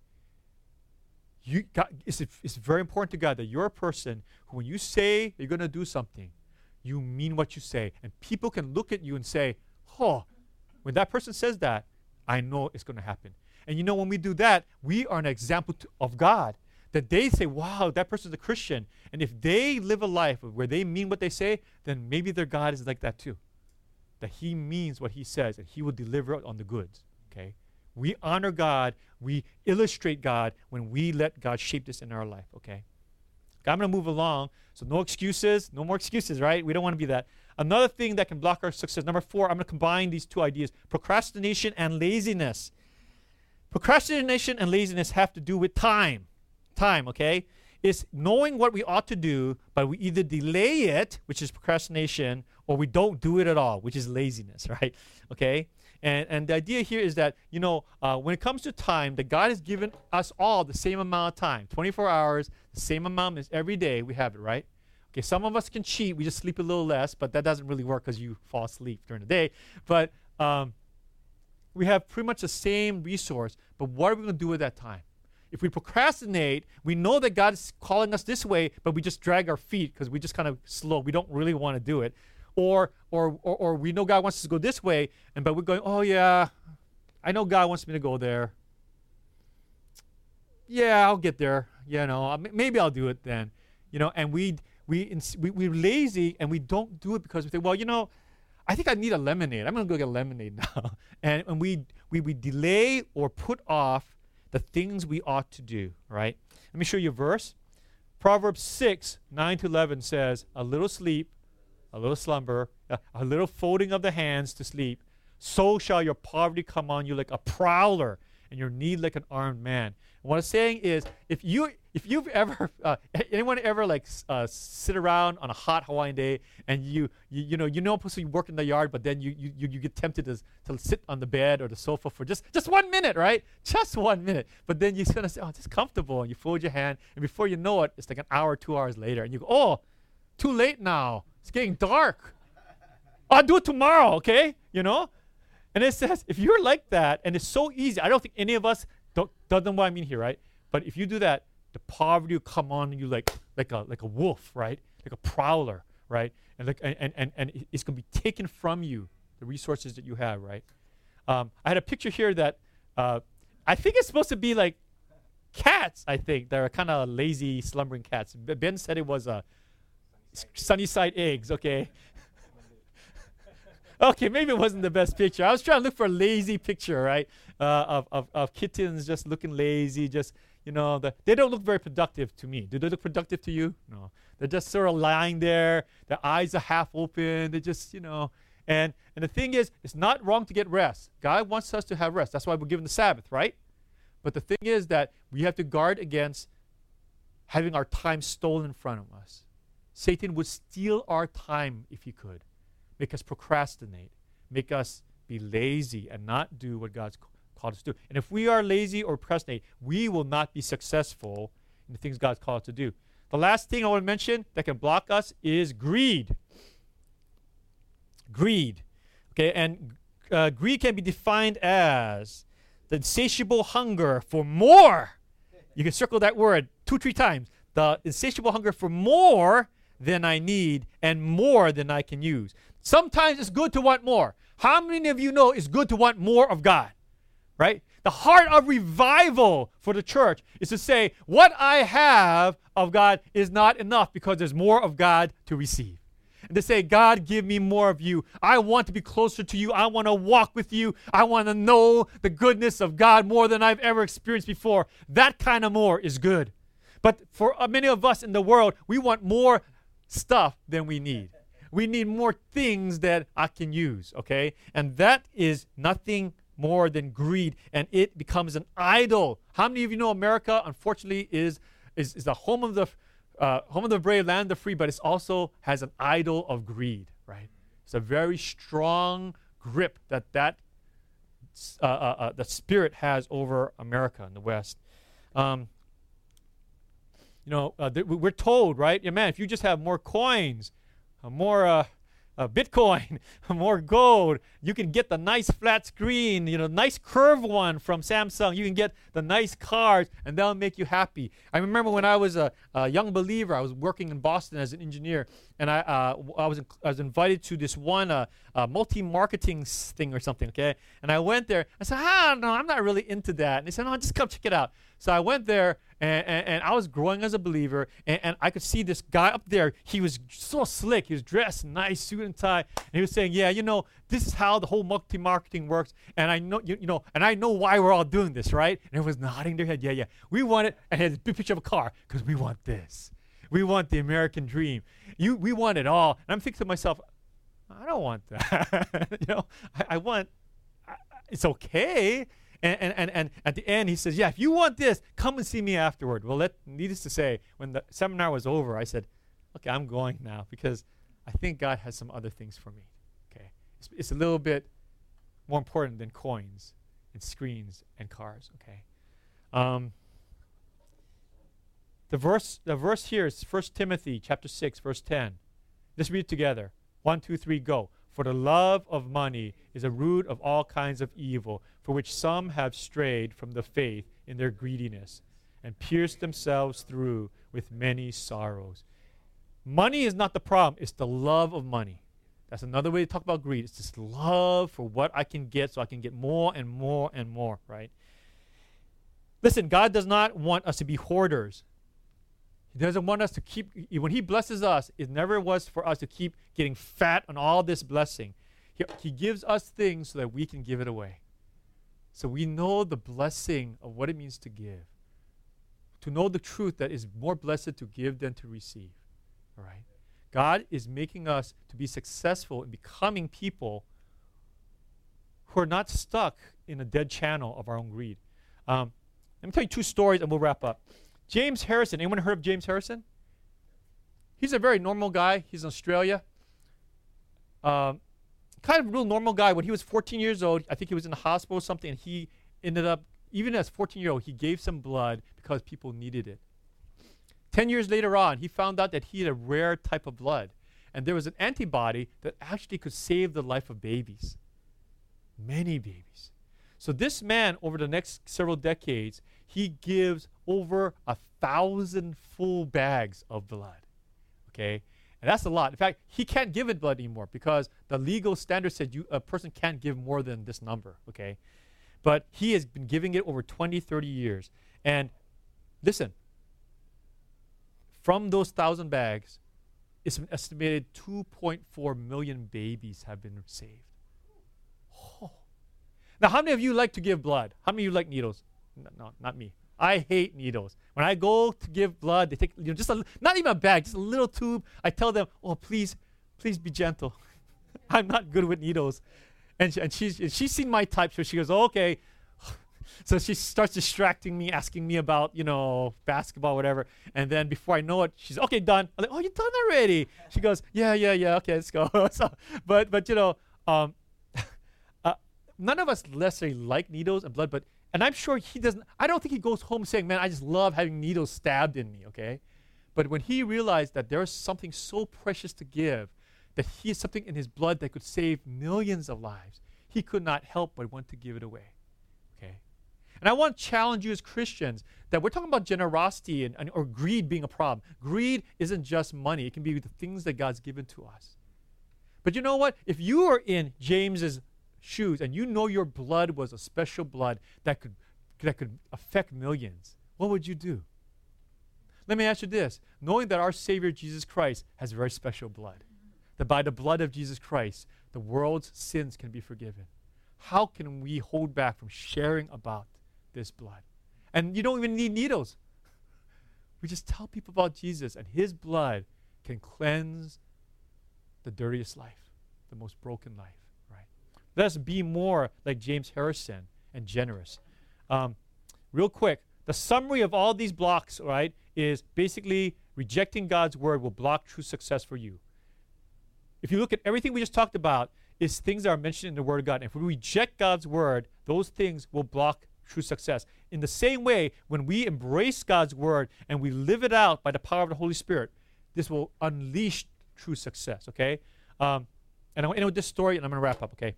It's very important to God that you're a person who, when you say you're going to do something, you mean what you say. And people can look at you and say, when that person says that, I know it's going to happen. And when we do that, we are an example of God. That they say, wow, that person's a Christian. And if they live a life where they mean what they say, then maybe their God is like that too. That he means what he says and he will deliver on the goods, okay? We honor God. We illustrate God when we let God shape this in our life, okay? I'm going to move along. So no excuses, no more excuses, right? We don't want to be that. Another thing that can block our success. Number 4, I'm going to combine these two ideas, procrastination and laziness. Procrastination and laziness have to do with time, okay? It's knowing what we ought to do, but we either delay it, which is procrastination, or we don't do it at all, which is laziness, right? Okay? And the idea here is that, when it comes to time, that God has given us all the same amount of time, 24 hours, the same amount as every day we have it, right? Okay, some of us can cheat. We just sleep a little less, but that doesn't really work because you fall asleep during the day. But we have pretty much the same resource, but what are we going to do with that time? If we procrastinate, we know that God is calling us this way, but we just drag our feet because we just kind of slow. We don't really want to do it. Or we know God wants us to go this way, but we're going, oh yeah, I know God wants me to go there. Yeah, I'll get there. Maybe I'll do it then. And we're lazy and we don't do it because we think, well, I think I need a lemonade. I'm going to go get a lemonade now. and we delay or put off the things we ought to do, right? Let me show you a verse. Proverbs 6, 9-11 says, a little sleep, a little slumber, a little folding of the hands to sleep, so shall your poverty come on you like a prowler and your need like an armed man. And what I'm saying is, if you've ever, anyone ever sit around on a hot Hawaiian day and you're supposed to work in the yard, but then you get tempted to sit on the bed or the sofa for just 1 minute, right? Just 1 minute. But then you're going to say, oh, it's comfortable. And you fold your hand. And before you know it, it's like an hour, 2 hours later. And you go, oh, too late now. It's getting dark. I'll do it tomorrow, okay? And it says, if you're like that, and it's so easy, I don't think any of us don't know what I mean here, right? But if you do that, the poverty will come on you like a wolf, right? Like a prowler, right? And it's going to be taken from you, the resources that you have, right? I had a picture here that I think it's supposed to be like cats, I think. They're kind of lazy, slumbering cats. Ben said it was sunny side eggs, okay? Okay, maybe it wasn't the best picture. I was trying to look for a lazy picture, right? Of kittens just looking lazy, just, they don't look very productive to me. Do they look productive to you? No. They're just sort of lying there. Their eyes are half open. They just, And the thing is, it's not wrong to get rest. God wants us to have rest. That's why we're given the Sabbath, right? But the thing is that we have to guard against having our time stolen from us. Satan would steal our time if he could. Make us procrastinate. Make us be lazy and not do what God's called us to do. And if we are lazy or procrastinate, we will not be successful in the things God's called us to do. The last thing I want to mention that can block us is greed. Greed. Okay, and greed can be defined as the insatiable hunger for more. You can circle that word 2-3 times. The insatiable hunger for more than I need and more than I can use. Sometimes it's good to want more. How many of you know it's good to want more of God? Right? The heart of revival for the church is to say, what I have of God is not enough because there's more of God to receive. And to say, God, give me more of you. I want to be closer to you. I want to walk with you. I want to know the goodness of God more than I've ever experienced before. That kind of more is good. But for many of us in the world, we want more stuff than we need. We need more things that I can use, okay? And that is nothing more than greed, and it becomes an idol. How many of you know America, unfortunately, is the home of the brave, land of the free, but it also has an idol of greed, right? It's a very strong grip that the spirit has over America in the West. We're told, right? Yeah, man, if you just have more coins, more Bitcoin, more gold, you can get the nice flat screen, nice curved one from Samsung. You can get the nice cars, and that'll make you happy. I remember when I was a young believer, I was working in Boston as an engineer, and I was invited to this one multi-marketing thing or something, okay? And I went there. I said, no, I'm not really into that. And they said, no, just come check it out. So I went there, and I was growing as a believer, and I could see this guy up there. He was so slick. He was dressed nice, suit and tie. And he was saying, yeah, this is how the whole multi-marketing works. And I know, and I know why we're all doing this, right? And everyone's nodding their head. Yeah. We want it. And he had this big picture of a car because we want this. We want the American dream. We want it all. And I'm thinking to myself, I don't want that. I want, it's okay. And at the end, he says, yeah, if you want this, come and see me afterward. Well, needless to say, when the seminar was over, I said, okay, I'm going now because I think God has some other things for me. Okay, it's a little bit more important than coins and screens and cars. Okay, the verse here is 1 Timothy chapter 6, verse 10. Let's read it together. 1, 2, 3, go. For the love of money is a root of all kinds of evil, for which some have strayed from the faith in their greediness and pierced themselves through with many sorrows. Money is not the problem. It's the love of money. That's another way to talk about greed. It's this love for what I can get so I can get more and more and more, right? Listen, God does not want us to be hoarders. He doesn't want us to keep, when he blesses us, it never was for us to keep getting fat on all this blessing. He gives us things so that we can give it away. So we know the blessing of what it means to give. To know the truth that is more blessed to give than to receive. All right? God is making us to be successful in becoming people who are not stuck in a dead channel of our own greed. Let me tell you 2 stories and we'll wrap up. James Harrison. Anyone heard of James Harrison? He's a very normal guy. He's in Australia. Kind of a real normal guy. When he was 14 years old, I think he was in the hospital or something, and he ended up, even as 14-year-old, he gave some blood because people needed it. 10 years later on, he found out that he had a rare type of blood, and there was an antibody that actually could save the life of babies. Many babies. So this man, over the next several decades, he gives over 1,000 full bags of blood. Okay? And that's a lot. In fact, he can't give it blood anymore because the legal standard said a person can't give more than this number. Okay? But he has been giving it over 20, 30 years. And listen, from those 1,000 bags, it's an estimated 2.4 million babies have been saved. Oh. Now, how many of you like to give blood? How many of you like needles? No, not me. I hate needles. When I go to give blood, they take just not even a bag, just a little tube. I tell them, "Oh, please be gentle. I'm not good with needles." And she's seen my type, so she goes, oh, "Okay." So she starts distracting me, asking me about, basketball, whatever. And then before I know it, she's, "Okay, done." I'm like, "Oh, you're done already?" She goes, yeah, okay, let's go. So, but none of us necessarily like needles and blood, and I'm sure he doesn't. I don't think he goes home saying, "Man, I just love having needles stabbed in me," okay? But when he realized that there's something so precious to give, that he has something in his blood that could save millions of lives, he could not help but want to give it away, okay? And I want to challenge you as Christians that we're talking about generosity or greed being a problem. Greed isn't just money. It can be the things that God's given to us. But you know what? If you are in James's shoes and you know your blood was a special blood that could affect millions, what would you do? Let me ask you this. Knowing that our Savior Jesus Christ has very special blood, that by the blood of Jesus Christ, the world's sins can be forgiven, how can we hold back from sharing about this blood? And you don't even need needles. We just tell people about Jesus, and his blood can cleanse the dirtiest life, the most broken life. Let us be more like James Harrison and generous. Real quick, the summary of all these blocks, right, is basically rejecting God's word will block true success for you. If you look at everything we just talked about, is things that are mentioned in the word of God. And if we reject God's word, those things will block true success. In the same way, when we embrace God's word and we live it out by the power of the Holy Spirit, this will unleash true success, okay? And I'll end with this story, and I'm going to wrap up, okay?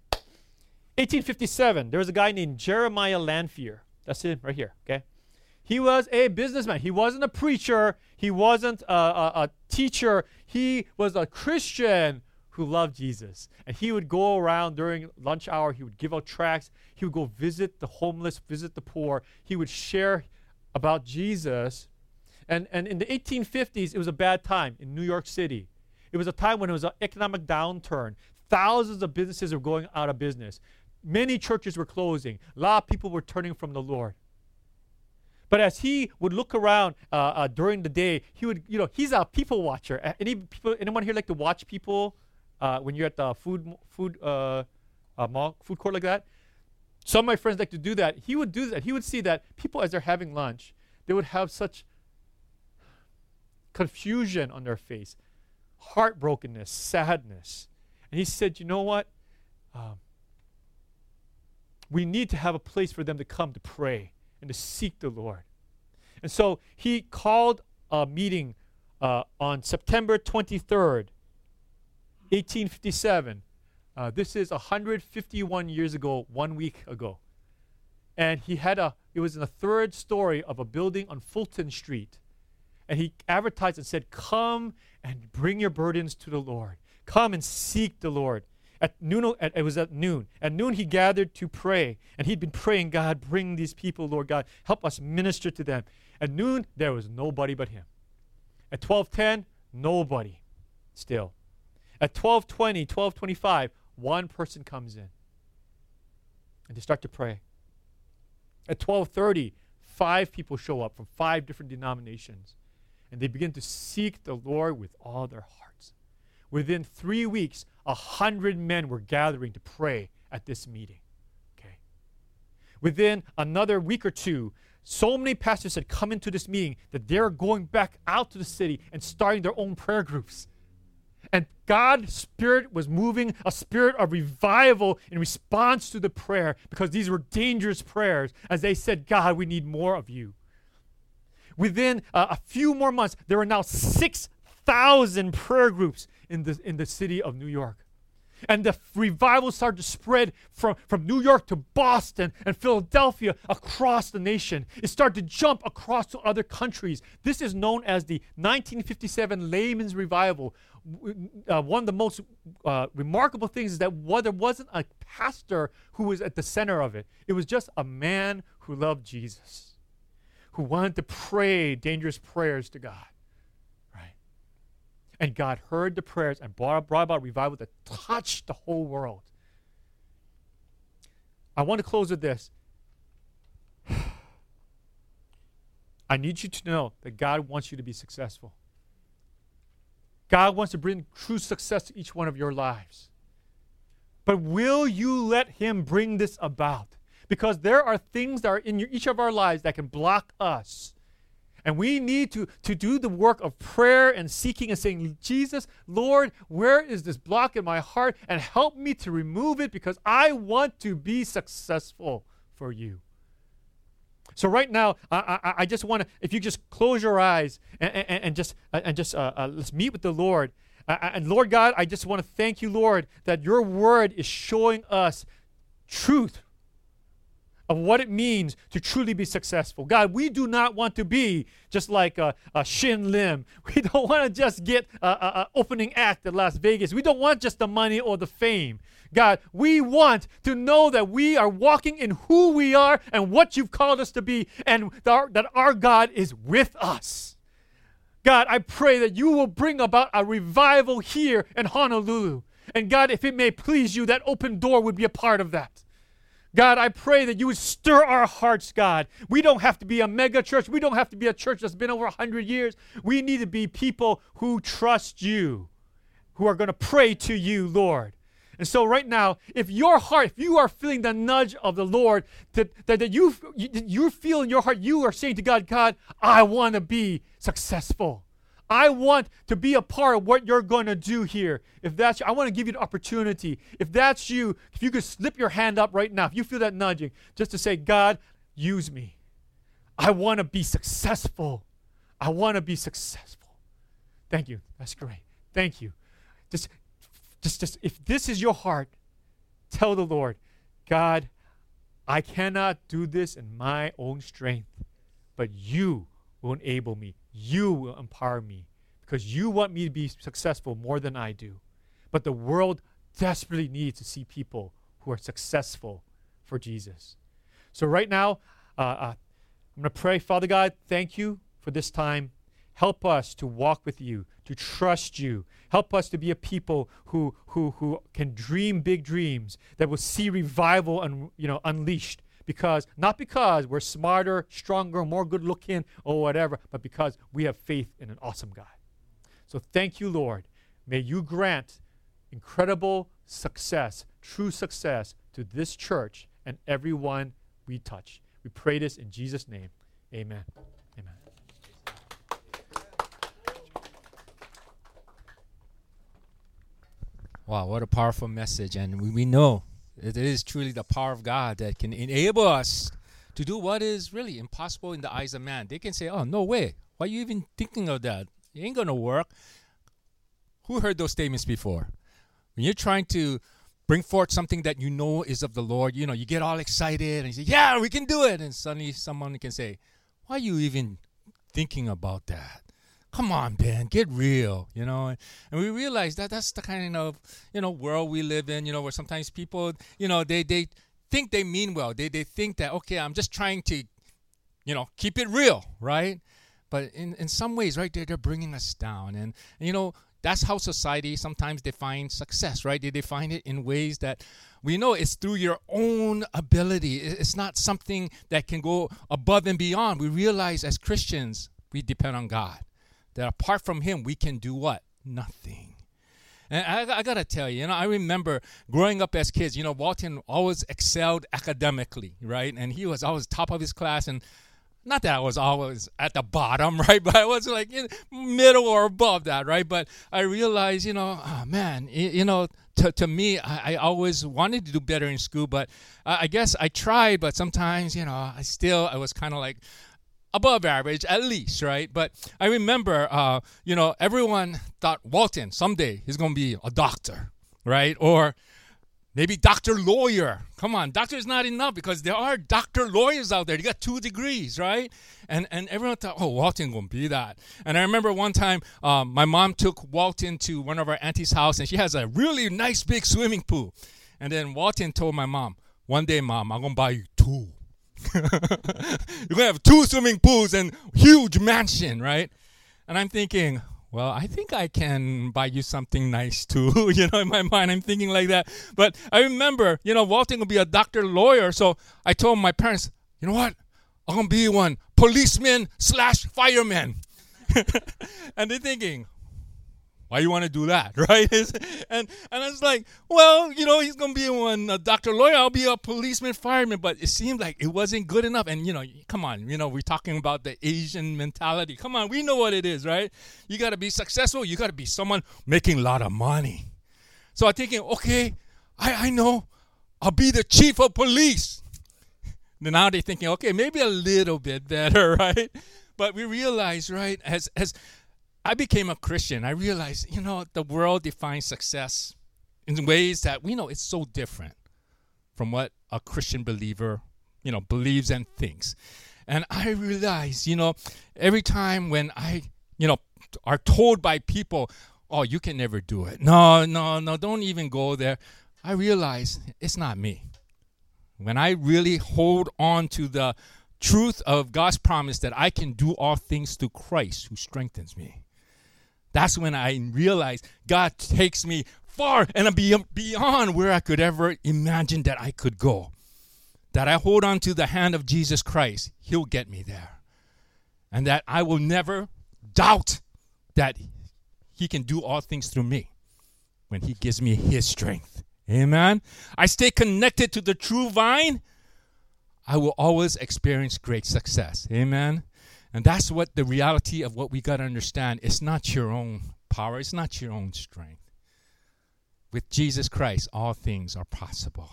1857, there was a guy named Jeremiah Lanphier. That's him right here, okay? He was a businessman. He wasn't a preacher. He wasn't a teacher. He was a Christian who loved Jesus. And he would go around during lunch hour. He would give out tracts. He would go visit the homeless, visit the poor. He would share about Jesus. And in the 1850s, it was a bad time in New York City. It was a time when it was an economic downturn. Thousands of businesses were going out of business. Many churches were closing. A lot of people were turning from the Lord. But as he would look around during the day, he would, he's a people watcher. Anyone here like to watch people when you're at the food court like that? Some of my friends like to do that. He would do that. He would see that people, as they're having lunch, they would have such confusion on their face, heartbrokenness, sadness. And he said, you know what? We need to have a place for them to come to pray and to seek the Lord. And so he called a meeting on September 23rd, 1857. This is 151 years ago, 1 week ago. And it was in the third story of a building on Fulton Street. And he advertised and said, "Come and bring your burdens to the Lord. Come and seek the Lord." At noon, it was at noon. At noon, he gathered to pray. And he'd been praying, "God, bring these people, Lord God. Help us minister to them." At noon, there was nobody but him. At 12:10, nobody still. At 12:20, 12:25, one person comes in. And they start to pray. At 12:30, 5 people show up from 5 different denominations. And they begin to seek the Lord with all their hearts. Within 3 weeks, 100 men were gathering to pray at this meeting. Okay. Within another week or two, so many pastors had come into this meeting that they're going back out to the city and starting their own prayer groups. And God's Spirit was moving, a spirit of revival in response to the prayer, because these were dangerous prayers as they said, "God, we need more of you." Within a few more months, there are now 6,000 prayer groups in the city of New York. And the revival started to spread from New York to Boston and Philadelphia across the nation. It started to jump across to other countries. This is known as the 1957 Layman's Revival. One of the most remarkable things is that there wasn't a pastor who was at the center of it. It was just a man who loved Jesus, who wanted to pray dangerous prayers to God. And God heard the prayers and brought about revival that touched the whole world. I want to close with this. I need you to know that God wants you to be successful. God wants to bring true success to each one of your lives. But will you let Him bring this about? Because there are things that are in each of our lives that can block us. And we need to do the work of prayer and seeking and saying, Jesus, Lord, where is this block in my heart? And help me to remove it because I want to be successful for you. So right now, I just want to, if you just close your eyes and just let's meet with the Lord. And Lord God, I just want to thank you, Lord, that your word is showing us truth of what it means to truly be successful. God, we do not want to be just like a Shin Lim. We don't want to just get an opening act at Las Vegas. We don't want just the money or the fame. God, we want to know that we are walking in who we are and what you've called us to be, and that our God is with us. God, I pray that you will bring about a revival here in Honolulu. And God, if it may please you, that open door would be a part of that. God, I pray that you would stir our hearts, God. We don't have to be a mega church. We don't have to be a church that's been over 100 years. We need to be people who trust you, who are going to pray to you, Lord. And so right now, if you are feeling the nudge of the Lord, that you feel in your heart, you are saying to God, God, I want to be successful. I want to be a part of what you're going to do here. If that's you, I want to give you the opportunity. If that's you, if you could slip your hand up right now, if you feel that nudging, just to say, God, use me. I want to be successful. I want to be successful. Thank you. That's great. Thank you. Just if this is your heart, tell the Lord, God, I cannot do this in my own strength, but you will enable me. You will empower me because you want me to be successful more than I do. But the world desperately needs to see people who are successful for Jesus. So right now, I'm going to pray. Father God, thank you for this time. Help us to walk with you, to trust you. Help us to be a people who can dream big dreams, that will see revival unleashed. Not because we're smarter, stronger, more good looking, or whatever, but because we have faith in an awesome God. So thank you, Lord. May you grant incredible success, true success to this church and everyone we touch. We pray this in Jesus' name. Amen. Amen. Wow, what a powerful message. And we know it is truly the power of God that can enable us to do what is really impossible in the eyes of man. They can say, oh, no way. Why are you even thinking of that? It ain't going to work. Who heard those statements before? When you're trying to bring forth something that you know is of the Lord, you get all excited and you say, yeah, we can do it. And suddenly someone can say, why are you even thinking about that? Come on, Ben, get real, And we realize that that's the kind of, world we live in, where sometimes people, they think they mean well. They think that, okay, I'm just trying to, keep it real, right? But in some ways, right, they're bringing us down. And that's how society sometimes defines success, right? They define it in ways that we know it's through your own ability. It's not something that can go above and beyond. We realize as Christians, we depend on God. That apart from him, we can do what? Nothing. And I got to tell you, I remember growing up as kids, Walton always excelled academically, right? And he was always top of his class. And not that I was always at the bottom, right? But I was like middle or above that, right? But I realized, to me, I always wanted to do better in school. But I guess I tried, but sometimes, I was kind of like, above average, at least, right? But I remember, everyone thought Walton, someday, he's going to be a doctor. right? Or maybe doctor, lawyer. Come on, doctor is not enough because there are doctor lawyers out there. You got 2 degrees, right? And everyone thought, oh, Walton gonna be that. And I remember one time my mom took Walton to one of our auntie's house, and she has a really nice big swimming pool. And then Walton told my mom, one day, Mom, I'm gonna buy you 2. You're gonna have 2 swimming pools and huge mansion, right? And I'm thinking, well, I think I can buy you something nice too. In my mind, I'm thinking like that. But I remember, Walton will be a doctor, lawyer. So I told my parents, you know what? I'm going to be one policeman/fireman. And they're thinking, why you want to do that, right? And I was like, well, he's going to be one doctor, lawyer. I'll be a policeman, fireman. But it seemed like it wasn't good enough. And, come on, we're talking about the Asian mentality. Come on, we know what it is, right? You got to be successful. You got to be someone making a lot of money. So I'm thinking, okay, I know. I'll be the chief of police. Now they're thinking, okay, maybe a little bit better, right? But we realize, right, as I became a Christian, I realized, the world defines success in ways that we know it's so different from what a Christian believer, believes and thinks. And I realized, every time when I, are told by people, oh, you can never do it. No, don't even go there. I realize it's not me. When I really hold on to the truth of God's promise that I can do all things through Christ who strengthens me, that's when I realized God takes me far and beyond where I could ever imagine that I could go. That I hold on to the hand of Jesus Christ, He'll get me there. And that I will never doubt that He can do all things through me when He gives me His strength. Amen. I stay connected to the true vine, I will always experience great success. Amen. And that's what the reality of what we got to understand. It's not your own power. It's not your own strength. With Jesus Christ, all things are possible.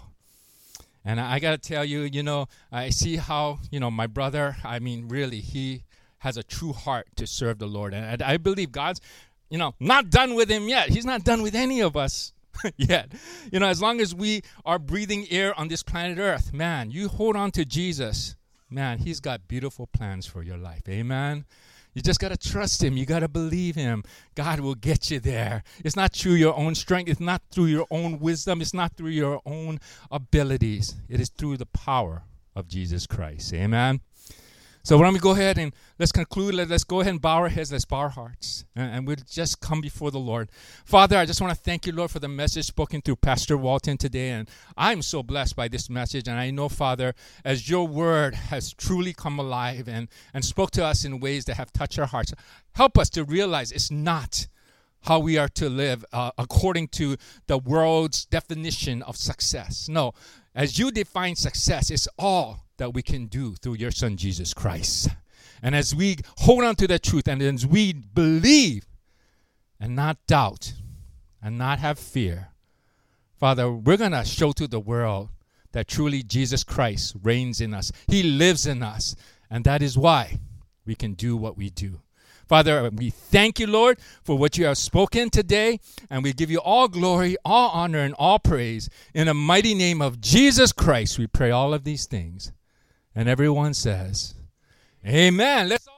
And I got to tell you, I see how, my brother, really, he has a true heart to serve the Lord. And I believe God's, not done with him yet. He's not done with any of us yet. As long as we are breathing air on this planet Earth, man, you hold on to Jesus. Man, He's got beautiful plans for your life. Amen. You just got to trust Him. You got to believe Him. God will get you there. It's not through your own strength. It's not through your own wisdom. It's not through your own abilities. It is through the power of Jesus Christ. Amen. So why don't we go ahead and let's conclude. Let's go ahead and bow our heads. Let's bow our hearts. And we'll just come before the Lord. Father, I just want to thank you, Lord, for the message spoken through Pastor Walton today. And I'm so blessed by this message. And I know, Father, as your word has truly come alive and spoke to us in ways that have touched our hearts, help us to realize it's not how we are to live according to the world's definition of success. No, as you define success, it's all that we can do through your Son, Jesus Christ. And as we hold on to that truth and as we believe and not doubt and not have fear, Father, we're going to show to the world that truly Jesus Christ reigns in us. He lives in us. And that is why we can do what we do. Father, we thank you, Lord, for what you have spoken today, and we give you all glory, all honor, and all praise. In the mighty name of Jesus Christ, we pray all of these things. And everyone says, amen. Let's all